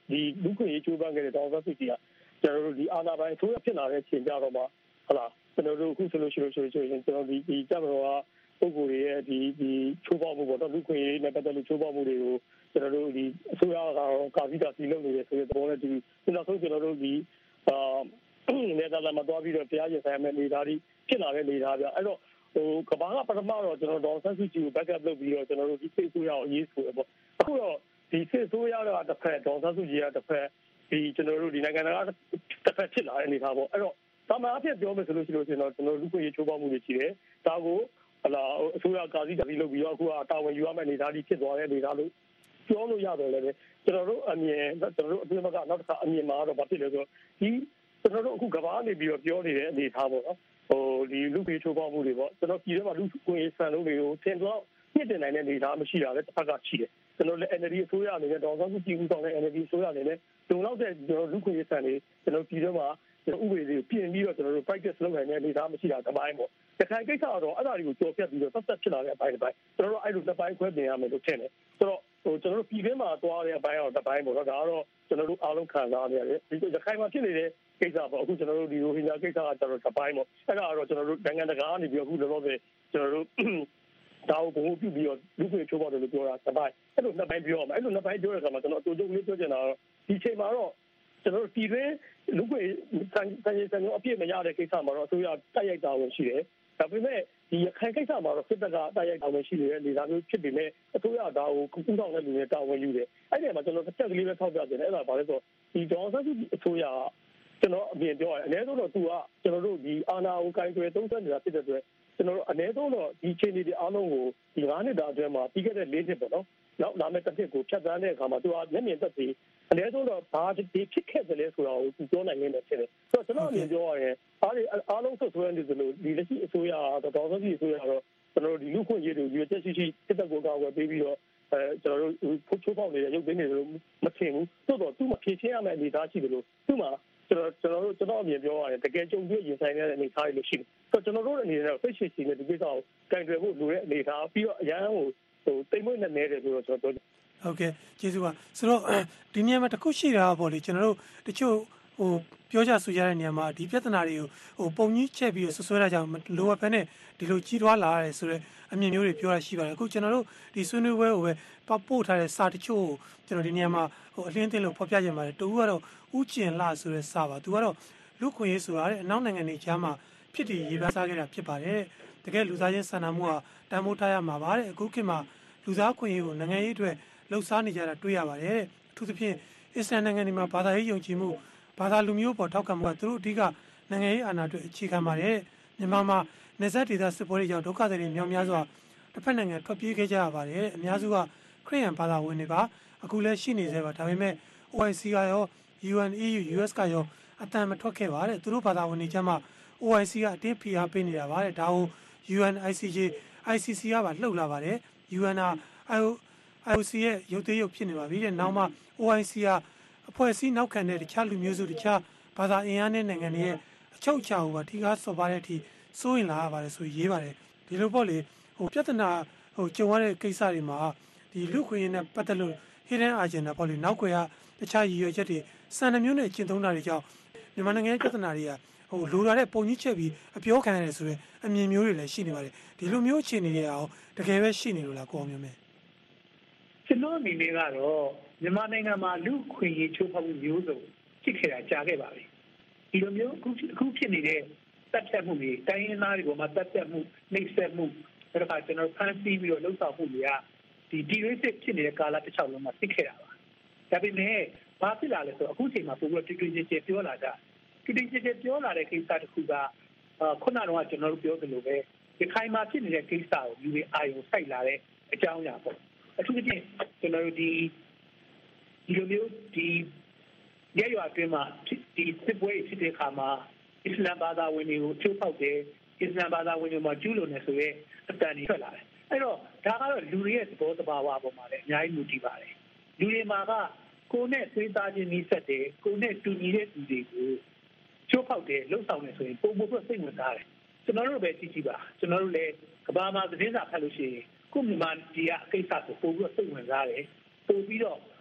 ဒီလူခွင့်ရေးချိုးပန်းခဲ့တဲ့ဒေါ်အောင်ဆန်းစုကြည်ကကျွန်တော်တို့ဒီအာဏာပိုင်အစိုးရဖြစ်လာတဲ့အချိန်ကြတော့မှဟုတ်လားကျွန်တော်တို့အခုဆိုလို့ရှိလို့ဆိုရင်ကျွန်တော်ဒီဒီကြမတော်ကပုံကိုယ်ရဲ့ဒီဒီချိုးပေါက်မှုပေါ့တော့လူခွင့်ရေးနဲ့ပတ်သက်လို့ချိုးပေါက်မှုတွေကိုကျွန်တော်တို့ဒီအစိုးရကတော့ကာဗီတာစီလုပ်နေတယ်ဆိုတဲ့သဘောနဲ့ဒီနောက်ဆုံးကျွန်တော်တို့ဒီအာနေတာလာမတော်ပြီးတော့တရားရင်ဆိုင်မဲ့နေသားတွေဖြစ်လာတဲ့နေသားပြအဲ့တော့ဟိုကဘာကပထမတော့ကျွန်တော်ဒေါ်ဆန်းစုကြည်ကို backup လုပ်ပြီးတော့ကျွန်တော်တို့ဒီစိတ်ဆိုးရအောင်ရေးဆိုရပေါ့အခုတော့ဒီစိတ်ဆိုးရတော့တစ်ဖက်ဒေါ်ဆန်းစုကြည်ကတစ်ဖက်ဒီကျွန်တော်တို့ဒီနိုင်ငံသားတစ်ဖက်ဖြစ်လာတဲ့နေသားပေါ့အဲ့တော့သာမန်အဖြစ်ပြောမယ်ဆိုလို့ရှိလို့ကျွန်တော်ကျွန်တော်လူ့ခွင့်ရေးချိုးဖောက်မှုတွေရှိတယ်ဒါကိုဟလာအစိုးရကာစီတာစီလုပ်ပြီးတော့အခုကတာဝန်ယူရမယ့်နေသားတွေဖြစ်သွားတဲ့နေသားလို့ပြောလို့ရတယ်လည်းကျွန်တော်တို့အမြင်ကျွန်တော်တို့အပြင်ဘက်ကနောက်တစ်ခါအမြင်မှာတော့ဘာဖြစ်လဲဆိုတော့ဒီကျွန်တော်တို့အခုကဘာနေပြီးတော့ပြောနေတဲ့အနေထားပေါ့နော်ဟိုဒီလူ့ခွင့်ချိုးဖောက်မှုတွေပေါ့ကျွန်တော်ပြည်ထဲမှာလူ့ခွင့်စံလုံးတွေကိုသင်တော့ညှစ်တင်နိုင်တဲ့အနေထားမရှိတာလည်းတစ်ဖက်ကရှိတယ်ကျွန်တော်လည်း N L D အစိုးရအနေနဲ့တော့ဆောင်းစုကြည့်ဦးဆောင်တဲ့ N L D အစိုးရအနေနဲ့လုံလောက်တဲ့ကျွန်တော်လူ့ခွင့်စံတွေကျွန်တော်ပြည်ထဲမှာကျွန်တော်ဥပဒေတွေပြင်ပြီးတော့ကျွန်တော်တို့ practice လုပ်နိုင်တဲ့အနေထားမရှိတာတစ်ပိုင်းပေါ့တခိုင်ကိစ္စတော့အဲ့ဒါတွေကိုကြော်ပြတ်ပြီးတော့သက်သက်ဖြစ်လာတဲ့အပိုင်းတစ်ပိုင်းကျွန်တော်တို့အဲ့လိုတစ်ပိုင်းခွဲပြင်ရမယ်လို့ထင်တယ်ဆိုတော့ဟိုကျွန်တော်တို့ပြည်တွင်းမှာသွားတဲ့အပိုင်းတော့တစ်ပိုင်းပေါ့နော်ဒါကတော့ကျွန်တော်တို့အားလုံးခံစားနေရတယ်ဒီရခိုင်မှာဖြစ်နေတဲ့ကိစ္စပေါ့အခုကျွန်တော်တို့ဒီရိုဟင်ဂျာကိစ္စကကျွန်တော်တစ်ပိုင်းပေါ့အဲ့ဒါကတော့ကျွန်တော်တို့နိုင်ငံတကာကနေပြီးအခုလောလောဆယ်ကျွန်တော်တို့ဒါကိုဘုံပြုပြီးတော့လူ့ခွင့်ချိုးဖောက်တယ်လို့ပြောတာတစ်ပိုင်းအဲ့လိုနှစ်ပိုင်းပြောရမယ်အဲ့လိုနှစ်ပိုင်းပြောတဲ့အခါမှာကျွန်တော်အတူတူလေးပြောချင်တာတော့ဒီချိန်မှာတော့ကျွန်တော်တို့ပြည်တွင်းလူ့ခွင့်စံစံစံအပြည့်မရတဲ့ကိစ္စမှာတော့အစိုးရတိုက်ရိုက်တာဝန်ရှိတယ်ဒါပေမဲ့ဒီရခိုင်ကိစ္စမှာတော့စစ်တပ်ကတိုက်ရိုက်တာဝန်ရှိနေတဲ့နေသားမျိုးဖြစ်ပေမဲ့အစိုးရဒါကိုကူးဆောင်တဲ့လူတွေတာဝန်ယူတယ်အဲ့ဒီမှာကျွန်တော်တစ်ချက်ကလေးပဲထောက်ပြတယ်အဲ့ဒါဘာလဲဆိုတော့ဒီဒေါ်ဆန်းစုကြည်အစိုးရကျွန်တော်အပြင်ပြောရတယ်အနည်းဆုံးတော့သူကကျွန်တော်တို့ဒီအာဏာကိုကိုင်တွယ်သုံးသပ်နေတာဖြစ်တဲ့အတွက်ကျွန်တော်တို့အနည်းဆုံးတော့ဒီချိန်တွေအားလုံးကိုဒီငါးနှစ်တာအတွင်းမှာပြီးခဲ့တဲ့လေးနှစ်ပေါ့နော်နောက်လာမယ့်တစ်နှစ်ကိုဖြတ်သန်းတဲ့အခါမှာသူကမျက်မြင်သက်သေအနည်းဆုံးတော့ဘာဒီဖြစ်ခဲ့တယ်လဲဆိုတာကိုသူပြောနိုင်နေတယ်ဖြစ်တယ်ဆိုတော့ကျွန်တော်အမြင်ပြောရရင်အားအားလုံးဆွဆွဲနေသလိုဒီလက်ရှိအစိုးရတော့ဒေါ်ဆန်းစုကြည်အစိုးရတော့ကျွန်တော်တို့ဒီလူခွင့်ရေးတွေရွေးချက်ရှိရှိစစ်တပ်ကိုကောက်ွယ်ပေးပြီးတော့အဲကျွန်တော်တို့ဖုတ်ချိုးပေါက်နေတဲ့ရုပ်သိမ်းနေလို့မထင်ဘူးသို့တော့သူ့မှာဖြည့်ချင်းရမယ့်အနေအထားရှိတယ်လို့သူ့မှာကျွန်တော်ကျွန်တော်တို့ကျွန်တော်အမြင်ပြောရရင်တကယ်ကြုံတွေ့ရင်ဆိုင်တဲ့အနေအထားတွေလို့ရှိတယ်ဆိုတော့ကျွန်တော်တို့အနေနဲ့စိတ်ရှိရှိနဲ့ဒီကိစ္စကိုကင်တွယ်ဖို့လိုတဲ့အနေအထားပြီးတော့အရန်ကိုဟိုတိမ်မွေ့နဲ့နေတယ်ဆိုတော့ကျွန်တော်ဟုတ်ကဲ့ကျေးဇူးပါဆိုတော့ဒီနေရာမှာတစ်ခုရှိတာပေါ့လေကျွန်တော်တို့တချို့ဟိုပြောကြဆိုကြတဲ့နေရာမှာဒီပြဿနာတွေကိုဟိုပုံကြီးချက်ပြီးဆွဆွဲတာကြောင့်လိုအပ်ပဲနဲ့ဒီလိုကြီးထွားလာရတယ်ဆိုတော့အမြင်မျိုးတွေပြောရရှိပါတယ်အခုကျွန်တော်တို့ဒီဆွေးနွေးပွဲကိုပဲပပို့ထားတဲ့စာတချို့ကိုကျွန်တော်ဒီနေရာမှာဟိုအလင်းသိလို့ဖော်ပြကြပါတယ်တူကတော့ဥကျင်လာဆိုတဲ့စာပါသူကတော့လူခွင့်ရေးဆိုတာတဲ့အနောက်နိုင်ငံတွေကြားမှာဖြစ်တည်ရေးသားခဲ့တာဖြစ်ပါတယ်တကယ်လူသားချင်းစာနာမှုဟာတန်ဖိုးထားရမှာပါတဲ့အခုခေတ်မှာလူသားခွင့်ရေးကိုနိုင်ငံရေးအတွက်လှုပ်ရှားနေကြတာတွေ့ရပါတယ်တဲ့အထူးသဖြင့်အစ္စလာမ်နိုင်ငံတွေမှာဘာသာရေးယုံကြည်မှုဘာသာလူမျိုးပေါ်ထောက်ခံမှုကသူတို့အဓိကနိုင်ငံရေးအာဏာအတွက်အခြေခံပါတယ်မြန်မာမှာနေဆက်ဒေသစစ်ပွဲတွေကြောင့်ဒုက္ခသည်တွေမြောက်များစွာတစ်ဖက်နိုင်ငံထွက်ပြေးခဲ့ကြရပါတယ်အများစုကခရစ်ယာန်ဘာသာဝင်တွေပါအခုလည်းရှိနေသေးပါဒါပေမဲ့ O I C ကရော U N E U U S ကရောအတန်မထွက်ခဲ့ပါတဲ့သူတို့ဘာသာဝင်တွေကျမှ O I C ကအတင်းဖိအားပေးနေတာပါတဲ့ဒါကို U N I C J I C C ကပါလှုပ်လာပါတယ် U N က I O C ရဲ့ရုပ်သေးရုပ်ဖြစ်နေပါပြီတဲ့နောက်မှ O I C ကအဖွဲ့အစည်းနောက်ခံတဲ့တခြားလူမျိုးစုတခြားဘာသာအင်အားနဲ့နိုင်ငံတွေရဲ့အချုပ်အခြာကိုပါထိကားစော်ပါတဲ့အထိစိုးရင်လာရပါတယ်ဆိုရေးပါတယ်ဒီလိုပေါ့လေဟိုပြဿနာဟိုကြုံရတဲ့ကိစ္စတွေမှာဒီလူခွင့်ရေးနဲ့ပတ်သက်လို့ hidden agenda ပေါ့လေနောက်ွယ်ကတခြားရည်ရွယ်ချက်တွေစံနှမျိုးနဲ့ကျင့်သုံးတာတွေကြောင့်မြန်မာနိုင်ငံရဲ့ပြဿနာတွေကဟိုလိုလာတဲ့ပုံကြီးချက်ပြီးအပြောခံရတယ်ဆိုရင်အမြင်မျိုးတွေလည်းရှိနေပါတယ်ဒီလိုမျိုးအခြေအနေတွေအောင်တကယ်ပဲရှိနေလို့လားကိုအောင်မျိုးမဲကျွန်တော်အနေနဲ့ကတော့မြန်မာနိုင်ငံမှာလူခွင့်ရေးချိုးဖောက်မှုမျိုးစုံဖြစ်ခဲ့တာကြားခဲ့ပါပြီဒီလိုမျိုးအခုအခုဖြစ်နေတဲ့တပ်ဖြတ်မှုတွေတိုင်းရင်းသားတွေပေါ်မှာတပ်ဖြတ်မှုနှိပ်စက်မှုဒါကကျွန်တော်ဖန်ဆီးပြီးတော့လှုပ်ဆောင်မှုတွေကဒီဒီရေးစစ်ဖြစ်နေတဲ့ကာလတစ်လျှောက်လုံးမှာဖြစ်ခဲ့တာပါဒါပေမဲ့ဘာဖြစ်လာလဲဆိုအခုချိန်မှာပို့ပြီးတူတူချင်းချင်းပြောလာတာတူတူချင်းချင်းပြောလာတဲ့ကိစ္စတစ်ခုကခုနကတော့ကျွန်တော်တို့ပြောသလိုပဲဒီခိုင်မှာဖြစ်နေတဲ့ကိစ္စကိုလူတွေအာရုံစိုက်လာတဲ့အကြောင်းအရာပေါ့အထူးသဖြင့်ကျွန်တော်တို့ဒီဒီလိုမျိုးဒီရဲရွာအတွင်းမှာဒီစစ်ပွဲဖြစ်တဲ့အခါမှာအစ္စလာမ်ဘာသာဝင်တွေကိုချိုးဖောက်တယ်အစ္စလာမ်ဘာသာဝင်တွေမှာကျူးလွန်နေဆိုရဲအတန်ကြီးထွက်လာတယ်အဲ့တော့ဒါကတော့လူတွေရဲ့သဘောတဘာဝပေါ်မှာလည်းအများကြီးမူတည်ပါတယ်လူတွေမှာကကိုယ်နဲ့သွေးသားချင်းနှိစက်တယ်ကိုယ်နဲ့တူညီတဲ့သူတွေကိုချိုးဖောက်တယ်လှုပ်ဆောင်နေဆိုရင်ပုံပုံပြစိတ်ဝင်စားတယ်ကျွန်တော်တို့ပဲကြည့်ကြည့်ပါကျွန်တော်တို့လည်းကဘာမှာသတင်းစာဖတ်လို့ရှိရင်ကိုမြန်မာပြည်ကအကိစ္စကိုပုံပြီးစိတ်ဝင်စားတယ်ပို့ပြီးတော့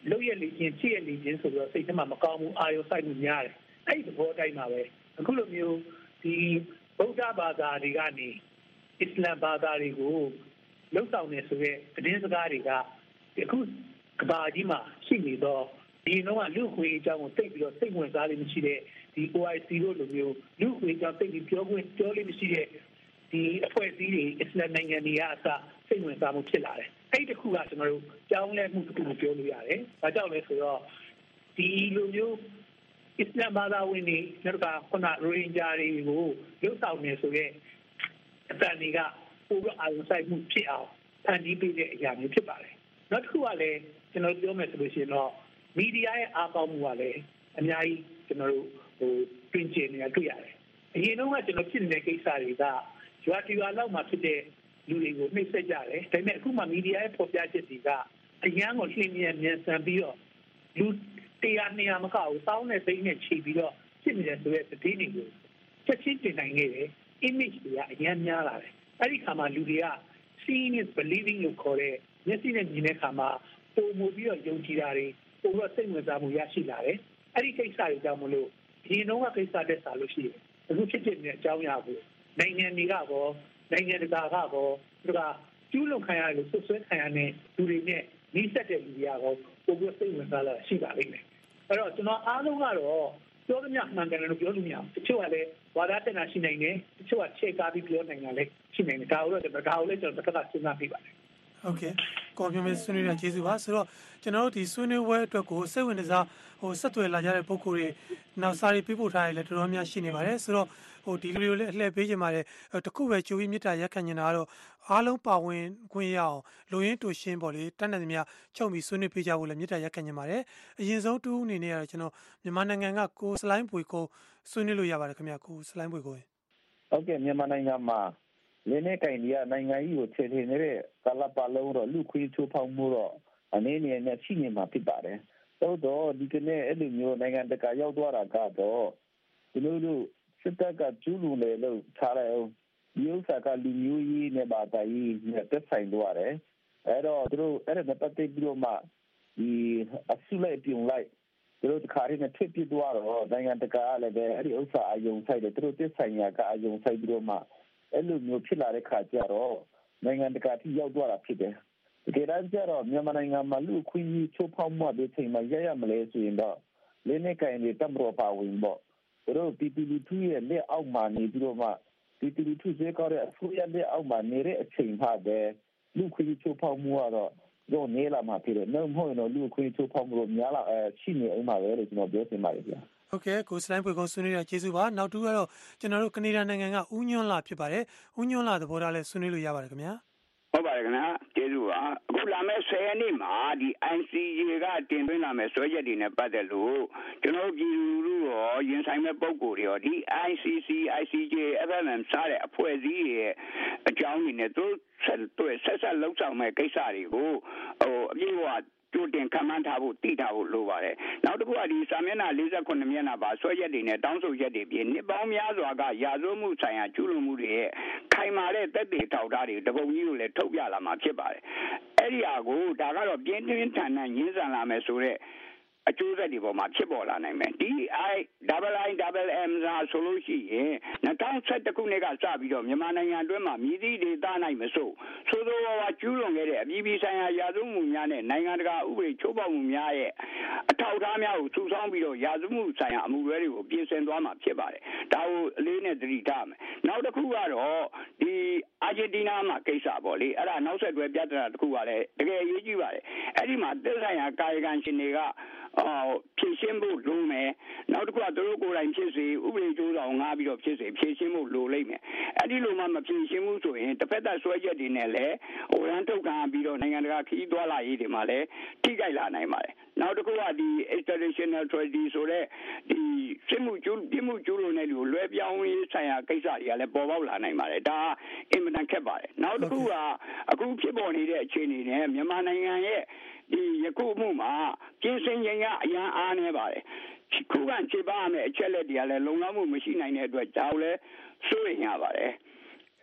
လုပ်ရလေချင်းချစ်ရလေချင်းဆိုတော့စိတ်ထဲမှာမကောင်းဘူးအာရုံစိုက်မှုများတယ်အဲ့ဒီဘောတိုင်းမှာပဲအခုလိုမျိုးဒီဗုဒ္ဓဘာသာတွေကနေအစ္စလာမ်ဘာသာတွေကိုလှုပ်ဆောင်နေဆိုတဲ့သတင်းစကားတွေကအခုကဘာကြီးမှာရှိနေတော့ဒီတော့လူခွေအကြောင်းကိုသိပြီးတော့စိတ်ဝင်စားလို့မရှိတဲ့ဒီ O I C တို့လိုမျိုးလူခွေအကြောင်းသိပြီးပြောခွင့်ပြောလို့မရှိတဲ့ဒီအဖွဲ့အစည်းတွေအစ္စလာမ်နိုင်ငံတွေကအစစိတ်ဝင်စားမှုဖြစ်လာတယ်အဲ့ဒီတစ်ခုကကျွန်တော်တို့ကြောင်းလဲမှုတစ်ခုကိုပြောလို့ရတယ်ဒါကြောင့်လဲဆိုတော့ဒီလိုမျိုးအစ္စလာမ်ဘာသာဝင်တွေနောက်ကခုနရိုဟင်ဂျာတွေကိုလှုပ်ဆောင်နေဆိုတဲ့အတန်တွေကပိုပြီးအာရုံစိုက်မှုဖြစ်အောင်ဖန်တီးပေးတဲ့အရာမျိုးဖြစ်ပါတယ်နောက်တစ်ခုကလည်းကျွန်တော်ပြောမယ်ဆိုလို့ရှိရင်တော့မီဒီယာရဲ့အားကောင်းမှုကလည်းအများကြီးကျွန်တော်တို့ဟိုတွင်ကျင်နေတာတွေ့ရတယ်အရင်တော့ကကျွန်တော်ဖြစ်နေတဲ့ကိစ္စတွေကရွာတီရွာလောက်မှာဖြစ်တဲ့လူတွေကိုနှိမ့်ဆက်ကြတယ်ဒါပေမဲ့အခုမှမီဒီယာရဲ့ဖော်ပြချက်တွေကအရန်ကိုလှည့်မြန်မြန်ဆန်ပြီးတော့လူတရားနေရာမကောက်ဘူးစောင်းနဲ့သိန်းနဲ့ခြေပြီးတော့ဖြစ်နေတယ်ဆိုတဲ့သတင်းတွေကိုချက်ချင်းတင်နိုင်ခဲ့တယ် image တွေကအရန်များလာတယ်အဲ့ဒီခါမှာလူတွေက seeing is believing လို့ခေါ်တဲ့မျက်စိနဲ့မြင်တဲ့ခါမှာပုံမူပြီးတော့ယုံကြည်တာတွေပုံတော့စိတ်ဝင်စားမှုရရှိလာတယ်အဲ့ဒီကိစ္စတွေကြောင့်မလို့ဒီနှုန်းကကိစ္စတက်စားလို့ရှိရင်အခုဖြစ်ဖြစ်နေတဲ့အကြောင်းအရာကိုနိုင်ငံတွေကရောနိုင်ငံတကာကရောသူကကျူးလွန်ခံရလို့ဆွဆွဲခံရတဲ့လူတွေနဲ့နှိစက်တဲ့လူတွေကရောပုံပြီးစိတ်ဝင်စားလာရှိပါလိမ့်မယ်အဲ့တော့ကျွန်တော်အားလုံးကတော့ပြောသမျှမှန်တယ်လို့ပြောလို့မရဘူးတချို့ကလည်းဝါဒတက်တာရှိနိုင်တယ်တချို့ကချဲ့ကားပြီးပြောနိုင်တာလည်းရှိနိုင်တယ်ဒါကိုတော့ကျွန်တော်ဒါကိုလည်းကျွန်တော်တစ်ခါစဉ်းစားပြပါတယ်ဟုတ်ကဲ့ကော်ပြမယ်ဆွေးနွေးရကျေးဇူးပါဆိုတော့ကျွန်တော်တို့ဒီဆွေးနွေးပွဲအတွက်ကိုစိတ်ဝင်စားဟိုဆက်သွယ်လာကြတဲ့ပုံကိုယ်တွေနောက်စာရီပေးပို့ထားရလဲတော်တော်များရှိနေပါတယ်ဆိုတော့ဟိုဒီလူတွေကိုလည်းအလှည့်ပေးကြပါတယ်တခုပဲကြိုပြီးမြစ်တာရက်ခံနေတာကတော့အားလုံးပါဝင်ခွင့်ရအောင်လူရင်းတူရှင်းပေါ့လေတန်းတန်းသမျှချုပ်ပြီးဆွေးနွေးပေးကြဖို့လည်းမြစ်တာရက်ခံနေပါတယ်အရင်ဆုံးတူအနေနဲ့ကတော့ကျွန်တော်မြန်မာနိုင်ငံကကိုစလိုင်းပွေကိုဆွေးနွေးလို့ရပါတယ်ခင်ဗျာကိုစလိုင်းပွေကိုဟုတ်ကဲ့မြန်မာနိုင်ငံမှာလင်းနေကင်ဒီကနိုင်ငံကြီးကိုခြေထင်နေတဲ့ကလပလုံးတော့လူခွေးချိုးဖောက်မှုတော့အနေနဲ့နဲ့ရှိနေမှာဖြစ်ပါတယ်သို့တော့ဒီကနေ့အဲ့လိုမျိုးနိုင်ငံတကာရောက်သွားတာကတော့ဒီလိုလိုစစ်တပ်ကကျူးလွန်တယ်လို့ထားတယ်ဒီဥစ္စာကလူမျိုးကြီးနဲ့ဘာသာရေးနဲ့သက်ဆိုင်သွားတယ်အဲ့တော့သူတို့အဲ့ဒါပတ်သက်ပြီးတော့မှဒီအစုလိုက်ပြုံလိုက်သူတို့တခါတည်းနဲ့ထွေပြသွားတော့နိုင်ငံတကာကလည်းပဲအဲ့ဒီဥစ္စာအယုံဆိုင်တယ်သူတို့သက်ဆိုင်ရာကအယုံဆိုင်ပြီးတော့မှအဲ့လိုမျိုးဖြစ်လာတဲ့ခါကျတော့နိုင်ငံတကာထိရောက်သွားတာဖြစ်တယ်တကယ်တမ်းကျတော့မြန်မာနိုင်ငံမှာလူခွင့်ကြီးချိုးဖောက်မှုတွေချိန်မှာရရမလဲဆိုရင်တော့လင်းနေကင်တွေတမတော်ပါဝင်ပေါ့သူတို့ပီပီလူထုရဲ့လက်အောက်မှာနေပြီးတော့မှပီပီလူထုစေကောတဲ့အစိုးရလက်အောက်မှာနေတဲ့အချိန်မှာပဲလူခွင့်ကြီးချိုးဖောက်မှုကတော့တော့နေလာမှာဖြစ်တယ်နှုတ်မဟုတ်ရင်တော့လူခွင့်ချိုးဖောက်မှုတော့များလာအဲရှိနေအောင်ပါပဲလို့ကျွန်တော်ပြောချင်ပါတယ်ဗျာဟုတ်ကဲ့ကိုစလိုင်းပွေကုန်းဆွေးနွေးရကျေးဇူးပါနောက်တူကတော့ကျွန်တော်တို့ကနေဒါနိုင်ငံကဦးညွန့်လာဖြစ်ပါတယ်ဦးညွန့်လာသဘောထားလဲဆွေးနွေးလို့ရပါတယ်ခင်ဗျာဟုတ်ပါတယ်ခင်ဗျာကျေးဇူးပါအခုလာမယ့်ဆယ်ရက်နေ့မှာဒီ I C J ကတင်သွင်းလာမယ့်ဆွဲချက်တွေနဲ့ပတ်သက်လို့ကျွန်တော်ပြည်သူလူရောရင်ဆိုင်မဲ့ပုံကိုယ်တွေရောဒီ I C C I C J F M M စားတဲ့အဖွဲ့အစည်းရဲ့အကြောင်းတွေနဲ့သူဆက်တွေ့ဆက်ဆက်လှုပ်ဆောင်မဲ့ကိစ္စတွေကိုဟိုအပြည့်အဝကြိုတင်ခံမှန်းထားဖို့တည်ထားဖို့လိုပါတယ်နောက်တစ်ခုကဒီစာမျက်နှာ၄၉မျက်နှာပါဆွဲရက်တွေနဲ့တောင်းဆိုရက်တွေပြင်နှစ်ပေါင်းများစွာကရာဇဝမှုဆိုင်ရာကျူးလွန်မှုတွေရဲ့ခိုင်မာတဲ့သက်သေထောက်ထားတွေတပုံကြီးကိုလည်းထုတ်ပြလာမှာဖြစ်ပါတယ်အဲ့ဒီအကိုဒါကတော့ပြင်းပြင်းထန်ထန်ညှင်းဆန်လာမယ်ဆိုတော့အကျိုးဆက်တွေပေါ်မှာဖြစ်ပေါ်လာနိုင်မယ် D I double I double M သာဆိုလို့ရှိရင်၂၀၁၁ခုနှစ်ကစပြီးတော့မြန်မာနိုင်ငံအတွင်းမှာမြည်သည့်ဒေသ၌မဆိုဆိုသောဝါကျူးလွန်ခဲ့တဲ့အပြည်ပြည်ဆိုင်ရာရာဇဝမှုများနဲ့နိုင်ငံတကာဥပဒေချိုးဖောက်မှုများရဲ့အထောက်အထားများကိုစုဆောင်းပြီးတော့ရာဇဝမှုဆိုင်ရာအမှုတွေတွေကိုပြင်ဆင်သွားမှာဖြစ်ပါတယ်ဒါကိုအလေးနဲ့သတိထားမယ်နောက်တစ်ခုကတော့ဒီအာဂျင်တီးနားမှာကိစ္စပေါ့လေအဲ့ဒါနောက်ဆက်တွဲပြဿနာတစ်ခုကလည်းတကယ်အရေးကြီးပါတယ်အဲ့ဒီမှာသက်ဆိုင်ရာကာယကံရှင်တွေကအော်ဖြည့်ရှင်းဖို့လိုမယ်နောက်တစ်ခုကသူတို့ကိုယ်တိုင်ဖြစ်စေဥပဒေကျိုးဆောင်ငှားပြီးတော့ဖြစ်စေဖြည့်ရှင်းဖို့လိုလိမ့်မယ်အဲ့ဒီလိုမှမဖြည့်ရှင်းဘူးဆိုရင်တစ်ဖက်သက်ဆွဲချက်တွေနဲ့လည်းဟိုရန်ထုတ်ခံပြီးတော့နိုင်ငံတကာခီးသွားလာရေးတွေမှာလည်းထိခိုက်လာနိုင်ပါတယ်နောက်တစ်ခုကဒီ extraditional treaty ဆိုတဲ့ဒီစစ်မှုကျူးပြမှုကျူးလွန်တဲ့လူကိုလွှဲပြောင်းရေးဆိုင်ရာကိစ္စတွေကလည်းပေါ်ပေါက်လာနိုင်ပါတယ်ဒါအင်မတန်ခက်ပါတယ်နောက်တစ်ခုကအခုဖြစ်ပေါ်နေတဲ့အခြေအနေနဲ့မြန်မာနိုင်ငံရဲ့ဒီယခုမှုမှာကျင်းစင်ရင်ကအရန်အားနေပါတယ်ခုခံခြေပါမယ်အချက်လက်တွေကလည်းလုံလောက်မှုမရှိနိုင်တဲ့အတွက်ဒါကိုလည်းစိုးရိမ်ရပါတယ်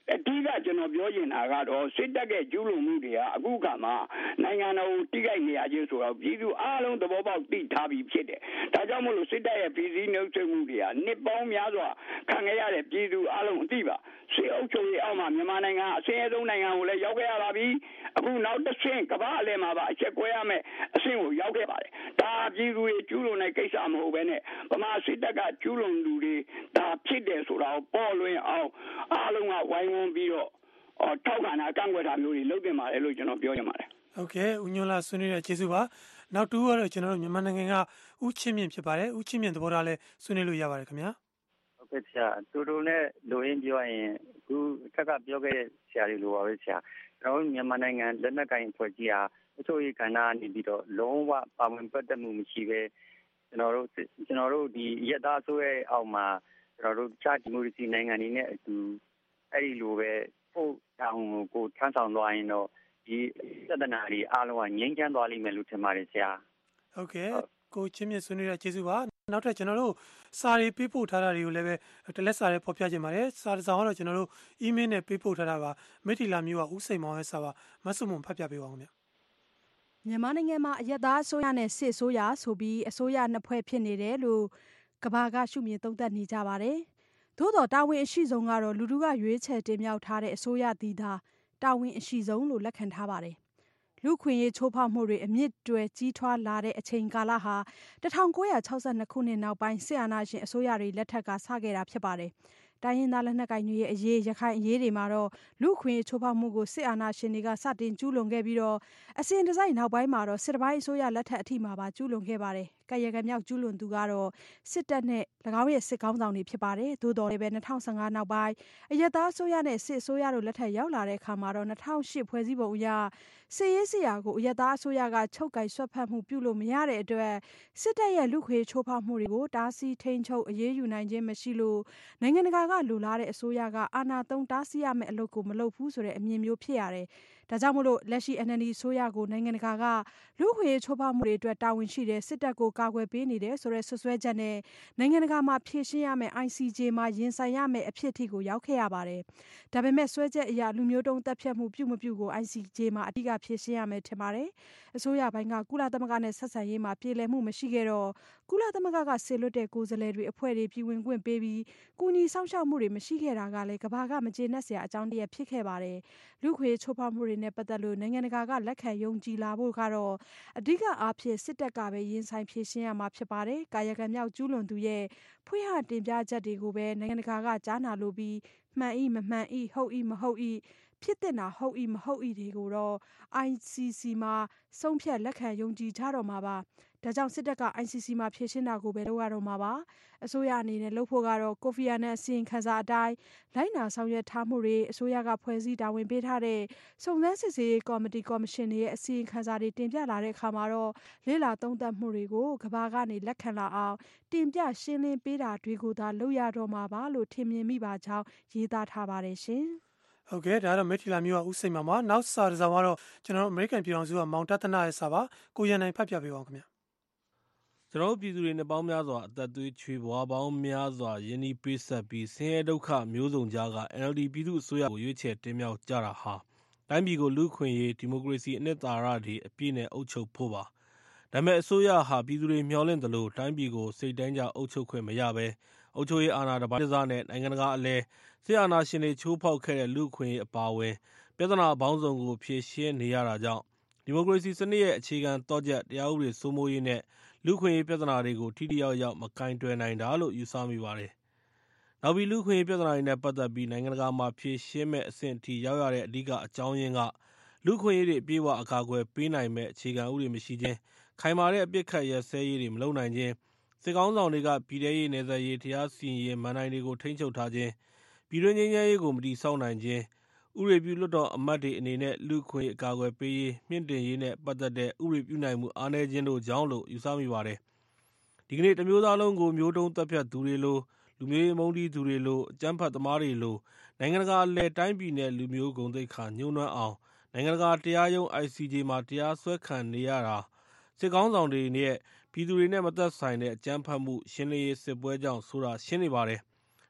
အဓိကကျွန်တော်ပြောချင်တာကတော့စစ်တပ်ရဲ့ကျူးလွန်မှုတွေကအခုကမှနိုင်ငံတော်ကိုတိကျနေရခြင်းဆိုတော့ပြည်သူအားလုံးသဘောပေါက်သိထားပြီးဖြစ်တယ်။ဒါကြောင့်မို့လို့စစ်တပ်ရဲ့ပြည်စည်းနှုတ်ဆက်မှုတွေကနှစ်ပေါင်းများစွာခံခဲ့ရတဲ့ပြည်သူအားလုံးအသိပါစစ်အုပ်ချုပ်ရေးအောက်မှာမြန်မာနိုင်ငံအဆင်းရဲဆုံးနိုင်ငံကိုလည်းရောက်ခဲ့ရပါပြီ။အခုနောက်တစ်ဆင့်ကမ္ဘာအလယ်မှာပါအချက်ကွဲရမယ်အဆင့်ကိုရောက်ခဲ့ပါတယ်။ဒါပြည်သူတွေကျူးလွန်တဲ့ကိစ္စမဟုတ်ဘဲနဲ့ဗမာစစ်တပ်ကကျူးလွန်သူတွေဒါဖြစ်တယ်ဆိုတာကိုပေါ်လွင်အောင်အားလုံးကဝိုင်းဝန်းပြီးတော့ထောက်ခံတာကန့်ကွက်တာမျိုးတွေလုပ်တင်ပါတယ်လို့ကျွန်တော်ပြောချင်ပါတယ်။ဟုတ်ကဲ့ဦးညွန့်လာဆွေးနွေးတဲ့ကျေးဇူးပါ။နောက်တူကတော့ကျွန်တော်တို့မြန်မာနိုင်ငံကဦးချင်းမြင့်ဖြစ်ပါတယ်။ဦးချင်းမြင့်သဘောထားလဲဆွေးနွေးလို့ရပါတယ်ခင်ဗျာ။ဟုတ်ကဲ့ဆရာတူတူနဲ့လိုရင်းပြောရင်အခုအထက်ကပြောခဲ့တဲ့ဆရာတွေလိုပါပဲဆရာ။ကျွန်တော်တို့မြန်မာနိုင်ငံလက်နက်ကင်ဖွဲ့ကြီးဟာအစိုးရကဏ္ဍနေပြီးတော့လုံးဝပါဝင်ပတ်သက်မှုမရှိပဲကျွန်တော်တို့ကျွန်တော်တို့ဒီရက်သားဆိုရဲ့အောက်မှာကျွန်တော်တို့ချာဒီမိုကရေစီနိုင်ငံတွေနဲ့အတူအဲ့ဒီလိုပဲဖို့တောင်းကိုထမ်းဆောင်သွားရင်တော့ဒီသဒ္ဒနာတွေအားလုံးကငြိမ်းချမ်းသွားလိမ့်မယ်လို့ထင်ပါတယ်ဆရာဟုတ်ကဲ့ကိုချင်းမြင့်ဆွေးနွေးတဲ့ကျေးဇူးပါနောက်ထပ်ကျွန်တော်တို့စာတွေပေးပို့ထားတာတွေကိုလည်းပဲတလက်စာတွေဖော်ပြခြင်းပါတယ်စာတစ်စောင်ကတော့ကျွန်တော်တို့ email နဲ့ပေးပို့ထားတာပါမိထီလာမျိုးကဦးစိန်မောင်ရဲ့စာပါမဆုမွန်ဖတ်ပြပေးပါဦးခင်ဗျမြန်မာနိုင်ငံမှာအရက်သားအစိုးရနဲ့စစ်အစိုးရဆိုပြီးအစိုးရနှစ်ဖွဲ့ဖြစ်နေတယ်လို့ကမ္ဘာကရှုမြင်သုံးသပ်နေကြပါတယ်။သို့တော်တာဝန်အရှိဆုံးကတော့လူထုကရွေးချယ်တင်မြှောက်ထားတဲ့အစိုးရသည်သာတာဝန်အရှိဆုံးလို့လက်ခံထားပါတယ်။လူခွင့်ရေးချိုးဖောက်မှုတွေအမြင့်တွယ်ကြီးထွားလာတဲ့အချိန်ကာလဟာ၁၉၆၂ခုနှစ်နောက်ပိုင်းစစ်အာဏာရှင်အစိုးရတွေလက်ထက်ကစခဲ့တာဖြစ်ပါတယ်။တိုင်းရင်းသားလက်နက်ကိုင်တွေရဲ့အရေးရခိုင်အရေးတွေမှာတော့လူခွင့်ချိုးဖောက်မှုကိုစစ်အာဏာရှင်တွေကစတင်ကျူးလွန်ခဲ့ပြီးတော့အစဉ်တစိုက်နောက်ပိုင်းမှာတော့စစ်တပိုင်းအစိုးရလက်ထက်အထိမှာပါကျူးလွန်ခဲ့ပါတယ်။ကာယကံမြောက်ကျူးလွန်သူကတော့စစ်တပ်နဲ့၎င်းရဲ့စစ်ကောင်းဆောင်တွေဖြစ်ပါတယ်။သို့တော်လည်းပဲ၂၀၁၅နောက်ပိုင်းအရက်သားအစိုးရနဲ့စစ်အစိုးရတို့လက်ထက်ရောက်လာတဲ့အခါမှာတော့၂၀၀၈ဖွဲ့စည်းပုံအရစစ်ရေးစရာကိုအရက်သားအစိုးရကချုပ်ကိုင်ဆွတ်ဖက်မှုပြုလို့မရတဲ့အတွက်စစ်တပ်ရဲ့လူခွင့်ချိုးဖောက်မှုတွေကိုတားဆီးထိန်းချုပ်အရေးယူနိုင်ခြင်းမရှိလို့နိုင်ငံတကာကလူလာတဲ့အစိုးရကအာဏာသုံးတားဆီးရမယ့်အလုပ်ကိုမလုပ်ဘူးဆိုတဲ့အမြင်မျိုးဖြစ်ရတယ်။ဒါကြောင့်မို့လို့လက်ရှိ N L D အစိုးရကိုနိုင်ငံတကာကလူခွင့်ချိုးဖောက်မှုတွေအတွက်တာဝန်ရှိတယ်စစ်တပ်ကိုကာကွယ်ပေးနေတယ်ဆိုတဲ့ဆွဆွဲချက်နဲ့နိုင်ငံတကာမှာဖြေရှင်းရမယ့် I C J မှာရင်ဆိုင်ရမယ့်အဖြစ်အထိကိုရောက်ခဲ့ရပါတယ်။ဒါပေမဲ့ဆွဲချက်အရာလူမျိုးတုံးတပ်ဖြတ်မှုပြုမပြုကို I C J မှာအဓိကဖြေရှင်းရမယ်ထင်ပါတယ်။အစိုးရပိုင်းကကုလသမဂ္ဂနဲ့ဆက်ဆံရေးမှာပြည်လည်မှုမရှိခဲ့တော့ကုလသမဂ္ဂကဆေလွတ်တဲ့ကိုယ်စားလှယ်တွေအဖွဲ့တွေပြည်ဝင်ခွင့်ပေးပြီးကုညီဆောင်ရှောက်မှုတွေမရှိခဲ့တာကလည်းကမ္ဘာကမကျေနပ်စရာအကြောင်းတရဖြစ်ခဲ့ပါတယ်။လူခွေချိုးဖောက်မှုတွေနဲ့ပတ်သက်လို့နိုင်ငံတကာကလက်ခံယုံကြည်လာဖို့ကတော့အဓိကအားဖြင့်စစ်တပ်ကပဲရင်ဆိုင်ဖြေရှင်းရမှာဖြစ်ပါတယ်။ကာယကံမြောက်ကျူးလွန်သူရဲ့ဖွင့်ဟတင်ပြချက်တွေကိုပဲနိုင်ငံတကာကကြားနာလို့ပြီးမှန်ဤမမှန်ဤဟုတ်ဤမဟုတ်ဤဖြစ်တဲ့နာဟုတ်ဤမဟုတ်ဤတွေကိုတော့ I C C မှာဆုံးဖြတ်လက်ခံယုံကြည်ကြတော့မှာပါဒါကြောင့်စစ်တပ်က I C C မှာဖြေရှင်းတာကိုပဲလုပ်ရတော့မှာပါအစိုးရအနေနဲ့လုပ်ဖို့ကတော့ကိုဖီအာနန်အစီရင်ခံစာအတိုင်းလိုက်နာဆောင်ရွက်ထားမှုတွေအစိုးရကဖွဲ့စည်းတာဝန်ပေးထားတဲ့စုံစမ်းစစ်ဆေးရေးကော်မတီကော်မရှင်တွေရဲ့အစီရင်ခံစာတွေတင်ပြလာတဲ့အခါမှာတော့လေ့လာသုံးသပ်မှုတွေကိုကမ္ဘာကနေလက်ခံလာအောင်တင်ပြရှင်းလင်းပေးတာတွေကိုသာလုပ်ရတော့မှာပါလို့ထင်မြင်မိပါကြောင်းရေးသားထားပါတယ်ရှင်ဟုတ်ကဲ့ဒါကတော့မိထီလာမျိုးကဦးစိန်ပါမှာနောက်စာတစ်စောင်ကတော့ကျွန်တော်တို့အမေရိကန်ပြည်ထောင်စုကမောင်တသနာရဲ့စာပါကိုရန်နိုင်ဖတ်ပြပေးပါဦးခင်ဗျာကျွန်တော်တို့ပြည်သူတွေနှစ်ပေါင်းများစွာအသက်သွေးချွေးဘွားပေါင်းများစွာယင်းဤပေးဆက်ပြီးဆင်းရဲဒုက္ခမျိုးစုံကြားက N L D ပြည်သူ့အစိုးရကိုရွေးချယ်တင်မြှောက်ကြတာဟာတိုင်းပြည်ကိုလူခွင့်ရေးဒီမိုကရေစီအနှစ်သာရတွေအပြည့်နဲ့အုပ်ချုပ်ဖို့ပါဒါပေမဲ့အစိုးရဟာပြည်သူတွေမျှော်လင့်သလိုတိုင်းပြည်ကိုစိတ်တိုင်းကြအုပ်ချုပ်ခွင့်မရဘဲအုပ်ချုပ်ရေးအာဏာတပိုင်းစားနဲ့နိုင်ငံတကာအလဲစစ်အာဏာရှင်တွေချိုးဖောက်ခဲ့တဲ့လူခွင့်ရေးအပါအဝင်ပြဿနာပေါင်းစုံကိုဖြေရှင်းနေရတာကြောင့်ဒီမိုကရေစီစနစ်ရဲ့အခြေခံတော့ချက်တရားဥပဒေစိုးမိုးရေးနဲ့လူခွင့်ရေးပြဿနာတွေကိုထိထိရောက်ရောက်မကင်တွယ်နိုင်တာလို့ယူဆမိပါတယ်။နောက်ပြီးလူခွင့်ရေးပြဿနာတွေနဲ့ပတ်သက်ပြီးနိုင်ငံတကာမှာဖြေရှင်းမဲ့အဆင့်အထိရောက်ရတဲ့အဓိကအကြောင်းရင်းကလူခွင့်ရေးတွေအပြည့်အဝအကာအကွယ်ပေးနိုင်မဲ့အခြေခံဥပဒေမရှိခြင်းခိုင်မာတဲ့အပြစ်ခတ်ရစဲရေးတွေမလုပ်နိုင်ခြင်းစစ်ကောင်းဆောင်တွေကပြည်ထရေးနယ်စပ်ရေးတရားစီရင်ရေးမန်နိုင်တွေကိုထိန်းချုပ်ထားခြင်းပြည်တွင်းငြိမ်းချမ်းရေးကိုမတည်ဆောက်နိုင်ခြင်းဥပဒေပြုလွှတ်တော်အမတ်တွေအနေနဲ့လူခွင့်အကာအကွယ်ပေးရေးမြင့်တင်ရေးနဲ့ပတ်သက်တဲ့ဥပဒေပြုနိုင်မှုအားနည်းခြင်းတို့ကြောင့်လို့ယူဆမိပါတယ်။ဒီကနေ့တမျိုးသားလုံးကိုမျိုးတုံးတပ်ဖြတ်သူတွေလိုလူမျိုးရေးမုန်းတီးသူတွေလိုအကြမ်းဖက်သမားတွေလိုနိုင်ငံတကာအလဲတိုင်းပြည်နဲ့လူမျိုးဂုဏ်သိက္ခာညှိုးနွမ်းအောင်နိုင်ငံတကာတရားရုံး I C J မှာတရားစွဲခံနေရတာစစ်ကောင်းဆောင်တွေနဲ့ပြည်သူတွေနဲ့မသက်ဆိုင်တဲ့အကြမ်းဖက်မှုရှင်းလင်းရေးစစ်ပွဲကြောင့်ဆိုတာရှင်းနေပါတယ်။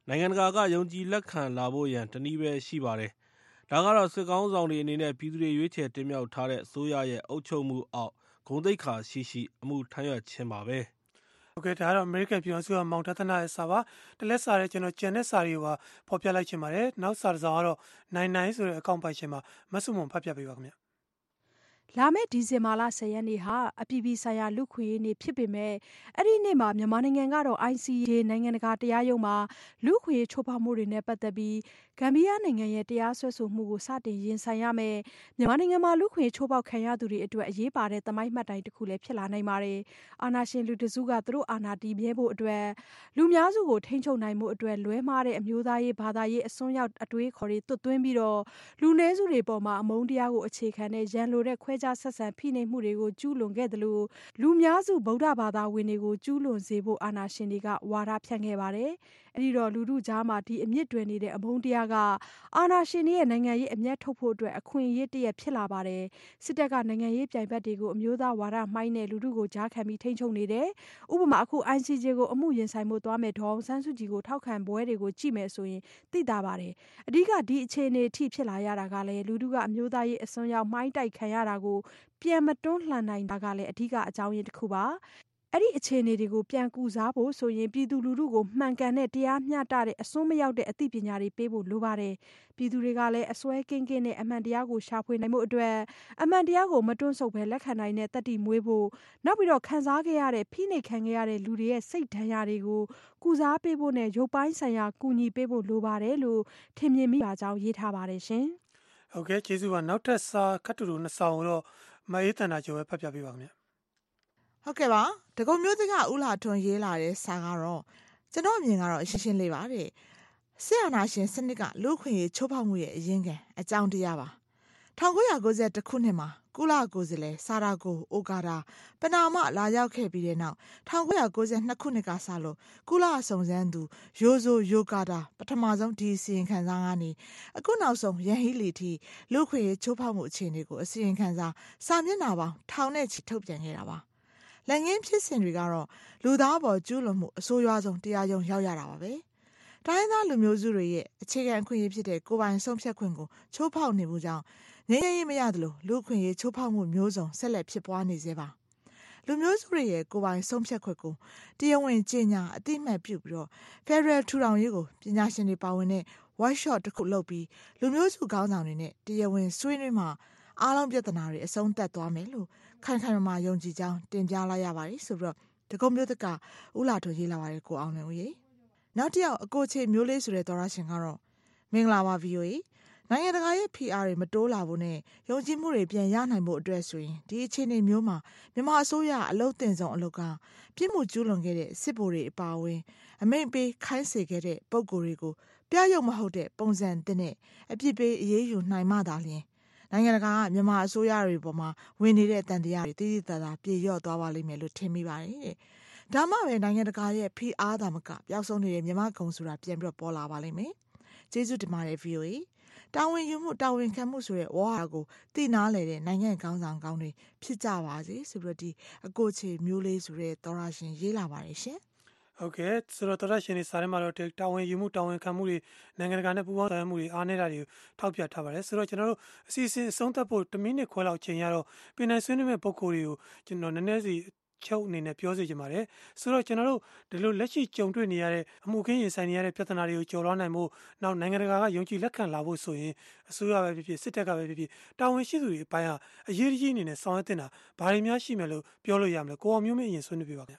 နိုင်ငံတကာကယုံကြည်လက်ခံလာဖို့ရန်တနည်းပဲရှိပါတယ်။ဒါကတော့စစ်ကောင်းဆောင်တွေအနေနဲ့ပြည်သူတွေရွေးချယ်တင်မြှောက်ထားတဲ့အစိုးရရဲ့အုပ်ချုပ်မှုအောက်ဂုဏ်သိက္ခာရှိရှိအမှုထမ်းရွက်ခြင်းပါပဲ။ဟုတ်ကဲ့ဒါကတော့ American ပြည်အောင်စုကမောင်တသနာရဲ့စာပါတလက်စာရဲ့ကျွန်တော်ကျန်တဲ့စာတွေကိုဖော်ပြလိုက်ချင်ပါတယ်နောက်စာတစ်စောင်ကတော့နိုင်နိုင်ဆိုတဲ့အကောင့်ပိုင်ရှင်မှာမဆုမွန်ဖတ်ပြပေးပါခင်ဗျာလာမယ့်ဒီဇင်ဘာလဆယ်ရက်နေ့ဟာအပြည်ပြည်ဆိုင်ရာလူခွင့်ရေးနေ့ဖြစ်ပေမဲ့အဲ့ဒီနေ့မှာမြန်မာနိုင်ငံကတော့ I C J နိုင်ငံတကာတရားရုံးမှာလူခွင့်ရေးချိုးဖောက်မှုတွေနဲ့ပတ်သက်ပြီးဂမ်ဘီယာနိုင်ငံရဲ့တရားစွဲဆိုမှုကိုစတင်ရင်ဆိုင်ရမယ်မြန်မာနိုင်ငံမှာလူခွင့်ရေးချိုးဖောက်ခံရသူတွေအတွက်အရေးပါတဲ့သမိုင်းမှတ်တိုင်တစ်ခုလည်းဖြစ်လာနိုင်ပါတယ်အာဏာရှင်လူတစုကသူတို့အာဏာတည်မြဲဖို့အတွက်လူများစုကိုထိန်းချုပ်နိုင်မှုအတွက်လွဲမှားတဲ့အမျိုးသားရေးဘာသာရေးအစွန်းရောက်အတွေးခေါ်တွေတွတ်သွင်းပြီးတော့လူနည်းစုတွေပေါ်မှာအမုန်းတရားကိုအခြေခံတဲ့ရန်လိုတဲ့ခွဲခြားဆက်ဆံဖိနှိပ်မှုတွေကိုကျူးလွန်ခဲ့တယ်လို့လူများစုဗုဒ္ဓဘာသာဝင်တွေကိုကျူးလွန်စေဖို့အာဏာရှင်တွေကဝါဒဖြန့်ခဲ့ပါတယ်။အဲဒီတော့လူထုကြားမှာဒီအမြင့်တွယ်နေတဲ့အမုန်းတရားကအာဏာရှင်တွေရဲ့နိုင်ငံရေးအမျက်ထုတ်ဖို့အတွက်အခွင့်အရေးတရဖြစ်လာပါတယ်။စစ်တပ်ကနိုင်ငံရေးပြိုင်ဘက်တွေကိုအမျိုးသားဝါဒမှိုင်းတဲ့လူထုကိုကြားခံပြီးထိန်းချုပ်နေတယ်။ဥပမာအခု I C J ကိုအမှုရင်ဆိုင်မှုသွားမဲ့ဒေါအောင်ဆန်းစုကြည်ကိုထောက်ခံပွဲတွေကိုကြည့်မယ်ဆိုရင်သိတာပါတယ်။အဓိကဒီအခြေအနေအထိဖြစ်လာရတာကလည်းလူထုကအမျိုးသားရေးအစွန်းရောက်မှိုင်းတိုက်ခံရတာကိုပြန်မတွန်းလှန်နိုင်တာကလည်းအဓိကအကြောင်းရင်းတစ်ခုပါအဲ့ဒီအခြေအနေတွေကိုပြန်ကူစားဖို့ဆိုရင်ပြည်သူလူထုကိုမှန်ကန်တဲ့တရားမျှတတဲ့အစွန်းမရောက်တဲ့အသိပညာတွေပေးဖို့လိုပါတယ်ပြည်သူတွေကလည်းအစွဲကင်းကင်းနဲ့အမှန်တရားကိုရှာဖွေနိုင်မှုအတွက်အမှန်တရားကိုမတွန်းဆုတ်ဘဲလက်ခံနိုင်တဲ့တတိမွေးဖို့နောက်ပြီးတော့ခံစားခဲ့ရတဲ့ဖိနှိပ်ခံခဲ့ရတဲ့လူတွေရဲ့စိတ်ဒဏ်ရာတွေကိုကုစားပေးဖို့နဲ့ရုပ်ပိုင်းဆိုင်ရာကူညီပေးဖို့လိုပါတယ်လို့ထင်မြင်မိပါကြောင်းရေးထားပါတယ်ရှင်ဟုတ်ကဲ့ကျေးဇူးပါနောက်ထပ်စာခတ်တူတူနှစ်ဆောင်တော့မအေးတန်တာကျော်ပဲဖတ်ပြပေးပါခင်ဗျဟုတ်ကဲ့ပါတကုံမျိုးသကဦးလာထွန်းရေးလာတဲ့စာကတော့ကျွန်တော်အမြင်ကတော့ရှင်းရှင်းလေးပါတဲ့ဆရာနာရှင်စနစ်ကလူခွင့်ရေးချိုးဖောက်မှုရဲ့အရင်းခံအကြောင်းတရားပါ၁၉၉၁ခုနှစ်မှာကုလကိုယ်စားလှယ်စာရာကိုအိုကာတာပနာမလာရောက်ခဲ့ပြီးတဲ့နောက်၁၉၉၂ခုနှစ်ကစလို့ကုလစုံစမ်းသူယိုဇိုယိုကာတာပထမဆုံးဒီစီရင်ခံစာကနေအခုနောက်ဆုံးရန်ဟီလီတီလူခွင့်ရေးချိုးဖောက်မှုအခြေအနေကိုအစီရင်ခံစာစာမျက်နှာပေါင်းထောင်နဲ့ချီထုတ်ပြန်ခဲ့တာပါလက်ငင်းဖြစ်စဉ်တွေကတော့လူသားပေါ်ကျူးလွန်မှုအဆိုးရွားဆုံးတရားရုံးရောက်ရတာပါပဲတိုင်းသားလူမျိုးစုတွေရဲ့အခြေခံအခွင့်အရေးဖြစ်တဲ့ကိုယ်ပိုင်ဆုံးဖြတ်ခွင့်ကိုချိုးဖောက်နေမှုကြောင့်ငြိမ်းချမ်းရေးမရသလိုလူခွင့်ရေးချိုးဖောက်မှုမျိုးစုံဆက်လက်ဖြစ်ပွားနေစေပါလူမျိုးစုတွေရဲ့ကိုယ်ပိုင်ဆုံးဖြတ်ခွင့်ကိုတရားဝင်ကြေညာအတိအမှတ်ပြုပြီးတော့ Federal ထူထောင်ရေးကိုပညာရှင်တွေပါဝင်တဲ့ workshop တစ်ခုလုပ်ပြီးလူမျိုးစုခေါင်းဆောင်တွေနဲ့တရားဝင်ဆွေးနွေးမှအားလုံးပြဿနာတွေအဆုံးသတ်သွားမယ်လို့ခိုင်ခိုင်မာမာယုံကြည်ကြောင်းတင်ပြလိုက်ရပါတယ်ဆိုပြီးတော့တကုံမျိုးတကဦးလာထွန်းရေးလာပါတယ်ကိုအောင်လွင်ဦးရေနောက်တစ်ယောက်အကိုချေမျိုးလေးဆိုတဲ့သောရရှင်ကတော့မင်္ဂလာပါ ဗီ အို အေ နိုင်ငံတကာရဲ့ ဖိအားတွေမတိုးလာဖို့နဲ့ယုံကြည်မှုတွေပြန်ရနိုင်ဖို့အတွက်ဆိုရင်ဒီအခြေအနေမျိုးမှာမြန်မာအစိုးရအလုပ်တင်ဆုံးအလုပ်ကပြစ်မှုကျူးလွန်ခဲ့တဲ့စစ်ဗိုလ်တွေအပါအဝင်အမိန့်ပေးခိုင်းစေခဲ့တဲ့ပုံကိုယ်တွေကိုပြရုံမဟုတ်တဲ့ပုံစံသစ်နဲ့အပြစ်ပေးအရေးယူနိုင်မှသာလျှင်နိုင်ငံတကာကမြန်မာအစိုးရတွေပေါ်မှာဝင်နေတဲ့တန်တရားတွေတည်တည်သာသာပြေလျော့သွားပါလိမ့်မယ်လို့ထင်မိပါတယ်တဲ့ဒါမှပဲနိုင်ငံတကာရဲ့ဖိအားသာမကပျောက်ဆုံးနေတဲ့မြန်မာကုံဆိုတာပြန်ပြီးပေါ်လာပါလိမ့်မယ်ကျေးဇူးတင်ပါတယ် ဗီ အို အေ တာဝန်ယူမှုတာဝန်ခံမှုဆိုတဲ့ဝါဟာကိုသိနာလေတဲ့နိုင်ငံကောင်းဆောင်ကောင်းတွေဖြစ်ကြပါစေဆိုပြီးဒီအကိုချေမျိုးလေးဆိုတဲ့သောရရှင်ရေးလာပါတယ်ရှင်ဟုတ်ကဲ့ဆိုတော့တော်ရရှင်တွေစာထဲမှာတော့တာဝန်ယူမှုတာဝန်ခံမှုတွေနိုင်ငံတကာနဲ့ပူးပေါင်းဆောင်ရွက်မှုတွေအားနည်းတာတွေကိုထောက်ပြထားပါတယ်ဆိုတော့ကျွန်တော်တို့အစီအစဉ်အဆုံးသတ်ဖို့တစ်မိနစ်ခွဲလောက်ချိန်ရတော့ပြည်နယ်ဆွေးနွေးမဲ့ပုံကိုယ်တွေကိုကျွန်တော်နည်းနည်းစီချုပ်အနေနဲ့ပြောစီချင်ပါတယ်ဆိုတော့ကျွန်တော်တို့ဒီလိုလက်ရှိကြုံတွေ့နေရတဲ့အမှုခင်းရင်ဆိုင်နေရတဲ့ပြဿနာတွေကိုကျော်လွှားနိုင်ဖို့နောက်နိုင်ငံတကာကယုံကြည်လက်ခံလာဖို့ဆိုရင်အစိုးရပဲဖြစ်ဖြစ်စစ်တပ်ကပဲဖြစ်ဖြစ်တာဝန်ရှိသူတွေအပိုင်းဟာအရေးကြီးအနေနဲ့ဆောင်ရွက်တင်တာဘာတွေများရှိမယ်လို့ပြောလို့ရမလဲကိုအောင်မျိုးမင်းအရင်ဆွေးနွေးပြပါခင်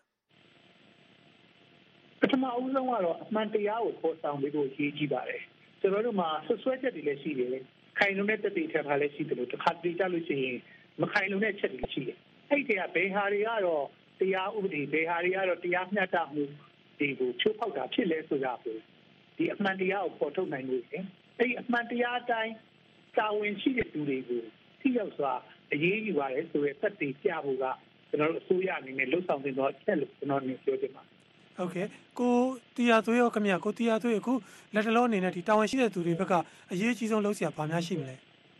ပထမအဦးဆုံးကတော့အမှန်တရားကိုပေါ်ဆောင်ပြီးတော့ရေးကြည့်ပါတယ်ကျွန်တော်တို့မှာဆွဆွဲချက်တွေလည်းရှိတယ်ခိုင်လုံတဲ့တက်တွေထပ်ထားလည်းရှိတယ်လို့တစ်ခါတလေကြလို့ရှိရင်မခိုင်လုံတဲ့ချက်တွေရှိတယ်အဲ့ဒီကဘယ်ဟာတွေကတော့တရားဥပဒေဘယ်ဟာတွေကတော့တရားမျှတမှုတွေကိုချိုးဖောက်တာဖြစ်လဲဆိုတာကိုဒီအမှန်တရားကိုပေါ်ထုတ်နိုင်လို့ရှင်အဲ့ဒီအမှန်တရားအတိုင်းတာဝန်ရှိတဲ့သူတွေကိုထိရောက်စွာအရေးယူရတယ်ဆိုတဲ့သက်သေပြဖို့ကကျွန်တော်တို့အစိုးရအနေနဲ့လှုပ်ဆောင်တင်တော့ချက်လို့ကျွန်တော်နေပြောချင်ပါတယ်ဟုတ်ကဲ့ကိုတီယာသွေးရောခင်ဗျာကိုတီယာသွေးအခုလက်တလုံးအနေနဲ့ဒီတာဝန်ရှိတဲ့သူတွေဘက်ကအရေးကြီးဆုံးလုပ်စရာဘာများရှိမလဲ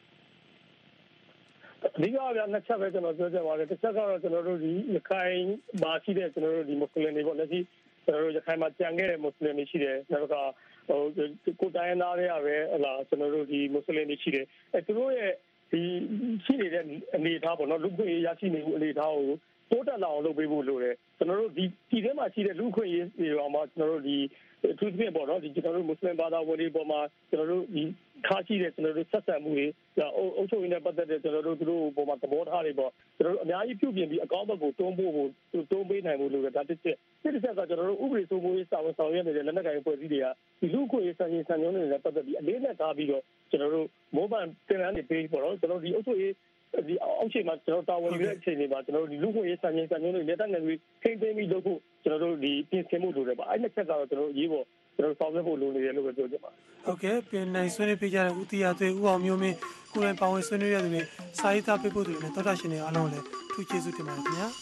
အဓိကဗျာနှစ်ချက်ပဲကျွန်တော်ပြောချင်ပါတယ်တစ်ချက်ကတော့ကျွန်တော်တို့ဒီရခိုင်မှာရှိတဲ့ကျွန်တော်တို့ဒီမွတ်စလင်တွေပေါ့လက်ရှိကျွန်တော်တို့ရခိုင်မှာကြံခဲ့တဲ့မွတ်စလင်တွေရှိတယ်နောက်ကဟိုကိုတိုင်းသားတွေကပဲဟလာကျွန်တော်တို့ဒီမွတ်စလင်တွေရှိတယ်အဲသူတို့ရဲ့ဒီရှိနေတဲ့အနေအထားပေါ့နော်လူခွင့်ရရှိနေမှုအနေအထားကိုတိုးတက်လာအောင်လုပ်ပေးဖို့လိုတယ်ကျွန်တော်တို့ဒီဒီထဲမှာရှိတဲ့လူခွင့်ရေးတွေအောင်မှာကျွန်တော်တို့ဒီသူတို့ပေါ့နော်ဒီကျွန်တော်တို့မွတ်စလင်ဘာသာဝင်တွေပေါ်မှာကျွန်တော်တို့ဒီခါရှိတဲ့ကျွန်တော်တို့ဆက်ဆံမှုတွေအုပ်ချုပ်ရေးနဲ့ပတ်သက်တဲ့ကျွန်တော်တို့သူတို့ပေါ်မှာသဘောထားတွေပေါ့ကျွန်တော်တို့အများကြီးပြုပြင်ပြီးအကောင့်ဘက်ကိုတွန်းပို့ဖို့တွန်းပေးနိုင်ဖို့လိုတယ်ဒါတစ်ချက်တစ်ချက်ကကျွန်တော်တို့ဥပဒေစိုးမိုးရေးစာဝန်ဆောင်ရွက်နေတဲ့လက်နက်ကိုင်အဖွဲ့အစည်းတွေကဒီလူခွင့်ရေးစံချိန်စံညွှန်းတွေနဲ့ပတ်သက်ပြီးအလေးနဲ့ထားပြီးတော့ကျွန်တော်တို့မိုးပန်တင်နန်းတွေပေးပေါ့နော်ကျွန်တော်ဒီအုပ်ချုပ်ရေးဒီအောက်ခြေမှာကျွန်တော်တာဝန်ယူတဲ့အချိန်တွေမှာကျွန်တော်တို့ဒီလူခွင့်ရေးစံချိန်စံညွှန်းတွေလက်တငယ်တွေထိန်းသိမ်းပြီးလုပ်ဖို့ကျွန်တော်တို့ဒီပြင်ဆင်မှုလိုတယ်ပါအဲ့နှစ်ချက်ကတော့ကျွန်တော်တို့ရေးဖို့ကျွန်တော်ဆောင်ရွက်ဖို့လိုနေတယ်လို့ပဲပြောချင်ပါတယ်ဟုတ်ကဲ့ပြင်နိုင်ဆွေးနွေးပြကြတဲ့ဦးတီယာသွေးဦးအောင်မျိုးမင်းကိုယ်တိုင်ပါဝင်ဆွေးနွေးရတဲ့သူတွေစာရေးသားပေးဖို့သူတွေနဲ့သောတာရှင်တွေအားလုံးလည်းထူးကျေးဇူးတင်ပါတယ်ခင်ဗျာ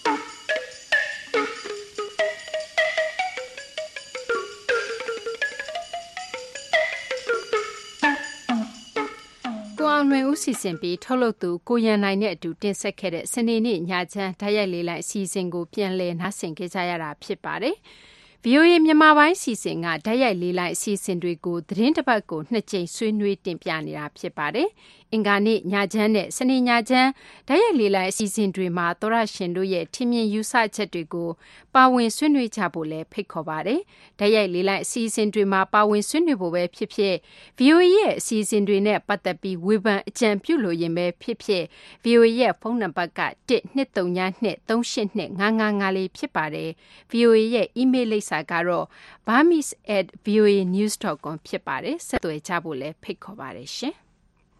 ကိုအောင်လွင်ဦးစီစဉ်ပြီးထုတ်လုပ်သူကိုရန်နိုင်နဲ့အတူတင်ဆက်ခဲ့တဲ့စနေနေ့ညချမ်းဓာတ်ရိုက်လေးလိုက်အစီအစဉ်ကိုပြန်လည်နားဆင်ကြရတာဖြစ်ပါတယ်။ဗွီအိုအေမြန်မာပိုင်းစီစဉ်ကဓာတ်ရိုက်လေးလိုက်အစီအစဉ်တွေကိုသတင်းတစ်ပတ်ကိုနှစ်ကြိမ်ဆွေးနွေးတင်ပြနေတာဖြစ်ပါတယ်။အင်္ဂါနေ့ညချမ်းနဲ့စနေညချမ်းဓာတ်ရိုက်လေးလိုက်အစီအစဉ်တွေမှာသောရရှင်တို့ရဲ့ထင်မြင်ယူဆချက်တွေကိုပါဝင်ဆွေးနွေးကြဖို့လည်းဖိတ်ခေါ်ပါတယ်။ဓာတ်ရိုက်လေးလိုက်အစီအစဉ်တွေမှာပါဝင်ဆွေးနွေးဖို့ပဲဖြစ်ဖြစ် ဗွီအိုအေရဲ့အစီအစဉ်တွေနဲ့ပတ်သက်ပြီးဝေဖန်အကြံပြုလို့ရင်ပဲဖြစ်ဖြစ် ဗွီအိုအေရဲ့ဖုန်းနံပါတ်က တစ်နှစ်သုံးညနှစ်သုံးရှစ်နှစ်ငါးငါးငါးလေးဖြစ်ပါတယ်။ ဗွီအိုအေရဲ့အီးမေးလ်လိပ်စာကတော့ burmese at voa news dot com ဖြစ်ပါတယ်။ဆက်သွယ်ကြဖို့လည်းဖိတ်ခေါ်ပါတယ်ရှင်။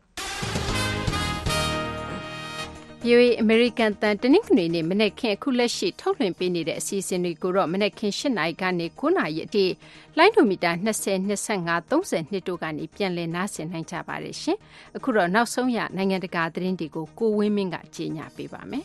ဗွီအိုအေအမေရိကန်တန်တနင်္ဂနွေနေ့မနက်ခင်းအခုလက်ရှိထုတ်လွှင့်ပေးနေတဲ့အစီအစဉ်တွေကိုတော့မနက်ခင်း၈နာရီကနေ၉နာရီအထိလိုင်းဒိုမီတာ၂၀ ၂၅ ၃၂တို့ကနေပြန်လည်နားဆင်နိုင်ကြပါတယ်ရှင်။အခုတော့နောက်ဆုံးရနိုင်ငံတကာသတင်းတွေကိုကိုဝင်းမင်းကကြေညာပေးပါမယ်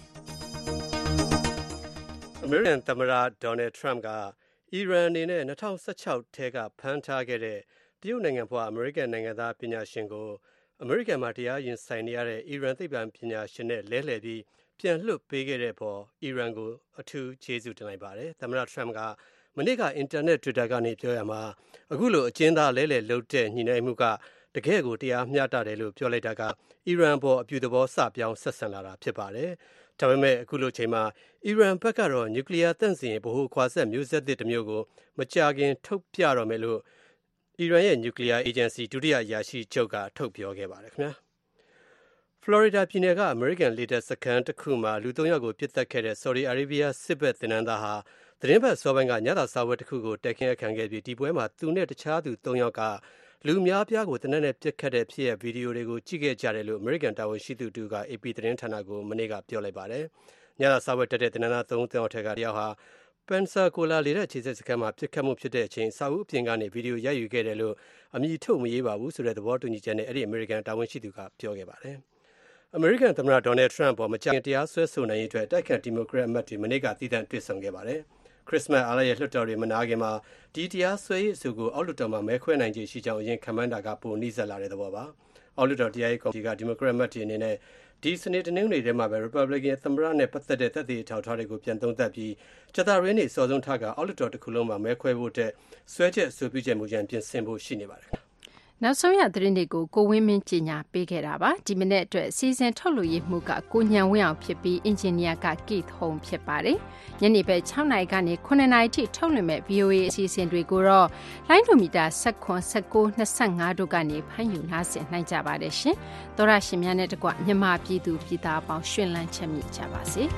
။ အမေရိကန်သမ္မတဒေါ်နယ်ထရမ့်ကအီရန်အနေနဲ့၂၀၁၆ထဲကဖမ်းထားခဲ့တဲ့တရုတ်နိုင်ငံဖွားအမေရိကန်နိုင်ငံသားပညာရှင်ကိုအမေရိကန်မှာတရားရင်ဆိုင်နေရတဲ့အီရန်သိပ္ပံပညာရှင်နဲ့လဲလှယ်ပြီးပြန်လွှတ်ပေးခဲ့တဲ့ပေါ်အီရန်ကိုအထူးကျေးဇူးတင်လိုက်ပါတယ်။သမ္မတထရမ့်ကမနေ့ကအင်တာနက် Twitter ကနေပြောရမှာအခုလိုအကျဉ်းသားလဲလှယ်လုပ်တဲ့ညှိနှိုင်းမှုကတကယ့်ကိုတရားမျှတတယ်လို့ပြောလိုက်တာကအီရန်ပေါ်အပြုသဘောစပြောင်းဆက်ဆံလာတာဖြစ်ပါတယ်။ဒါပေမဲ့အခုလိုချိန်မှာအီရန်ဘက်ကတော့နျူကလ িয়ার သန့်စင်ဗဟိုခွာဆက်မျိုးဆက်သစ်တစ်မျိုးကိုမကြာခင်ထုတ်ပြတော့မယ်လို့အီရန်ရဲ့နျူကလ িয়ার အေဂျင်စီဒုတိယအရာရှိချုပ်ကထုတ်ပြောခဲ့ပါတယ်ခင်ဗျာ။ဖလော်ရီဒါပြည်နယ်ကအမေရိကန်လေတပ်စခန်းတစ်ခုမှာလူသုံးယောက်ကိုပစ်တက်ခဲ့တဲ့ဆော်ဒီအာရေးဗီးယားစစ်ဘက်သင်တန်းသားဟာသတင်းပတ်စောပိုင်းကညသာစာဝတ်တစ်ခုကိုတက်ခင်းခံခဲ့ပြီးဒီပွဲမှာသူနဲ့တခြားသူသုံးယောက်ကလူများပြားကိုတနက်နဲ့ပြစ်ခတ်တဲ့ဖြစ်ရဲ့ဗီဒီယိုတွေကိုကြည့်ခဲ့ကြတယ်လို့အမေရိကန်တာဝန်ရှိသူတူက အေပီ သတင်းဌာနကိုမနေ့ကပြောလိုက်ပါတယ်။ညသာစာဝတ်တက်တဲ့သင်တန်းသားသုံးယောက်ထက်ကတယောက်ဟာပန်ဆာကိုလာလေတဲ့ခြေစစ်စခန်းမှာပြစ်ခတ်မှုဖြစ်တဲ့အချိန်စာအုပ်အပြင်ကနေဗီဒီယိုရိုက်ယူခဲ့တယ်လို့အမည်ထုတ်မရေးပါဘူးဆိုတဲ့သဘောတူညီချက်နဲ့အဲ့ဒီအမေရိကန်တာဝန်ရှိသူကပြောခဲ့ပါတယ်။အမေရိကန်သမ္မတဒေါ်နယ်ထရမ့်ပေါ်မကြာခင်တရားစွဲဆိုနိုင်ရေးအတွက်တိုက်ခိုက်ဒီမိုကရက်အမတ်တွေမနေ့ကတည်တံ့တွေ့ဆုံခဲ့ပါတယ်။ခရစ်စမတ်အားလရဲ့လွှတ်တော်တွေမနာခင်မှာဒီတရားစွဲရေးအဆိုကိုအောက်လွှတ်တော်မှာမဲခွဲနိုင်ခြေရှိကြောင်းအရင်ခန့်မှန်းတာကပိုနှိစက်လာတဲ့သဘောပါ။အောက်လွှတ်တော်တရားရေးကော်မတီကဒီမိုကရက်အမတ်တွေအနေနဲ့ဒီစနေတနင်္ဂနွေထဲမှာပဲ Republican သမ္မတနဲ့ပတ်သက်တဲ့သက်သေအထောက်အထားတွေကိုပြန်သုံးသပ်ပြီးကြာသပတေးနေ့စောဆုံးထားကအောက်လွှတ်တော်တစ်ခုလုံးမှာမဲခွဲဖို့တဲ့ဆွဲချက်အဆိုပြုချက်မူကြမ်းပြင်ဆင်ဖို့ရှိနေပါတယ်။နောက်ဆုံးရသတင်းတွေကိုကိုဝင်းမင်းကြီးညာပေးခဲ့တာပါဒီမနေ့အတွက်စီစဉ်ထုတ်လို့ရမှုကကိုညံဝင်းအောင်ဖြစ်ပြီးအင်ဂျင်နီယာက Keith Home ဖြစ်ပါတယ်ညနေပဲ၆နာရီကနေခုနှစ်နာရီထိထုတ်လွှင့်မဲ့ ဗွီအိုအေ အစီအစဉ်တွေကိုတော့လိုင်းဒိုမီတာ၁၇ ၁၉ ၂၅တို့ကနေဖမ်းယူနားဆင်နိုင်ကြပါတယ်ရှင်သောရရှင်များနဲ့တကွမြန်မာပြည်သူပြည်သားပေါင်းရှင်လန်းချမ်းမြေ့ကြပါစေ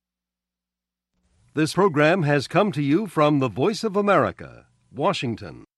This program has come to you from the Voice of America, Washington.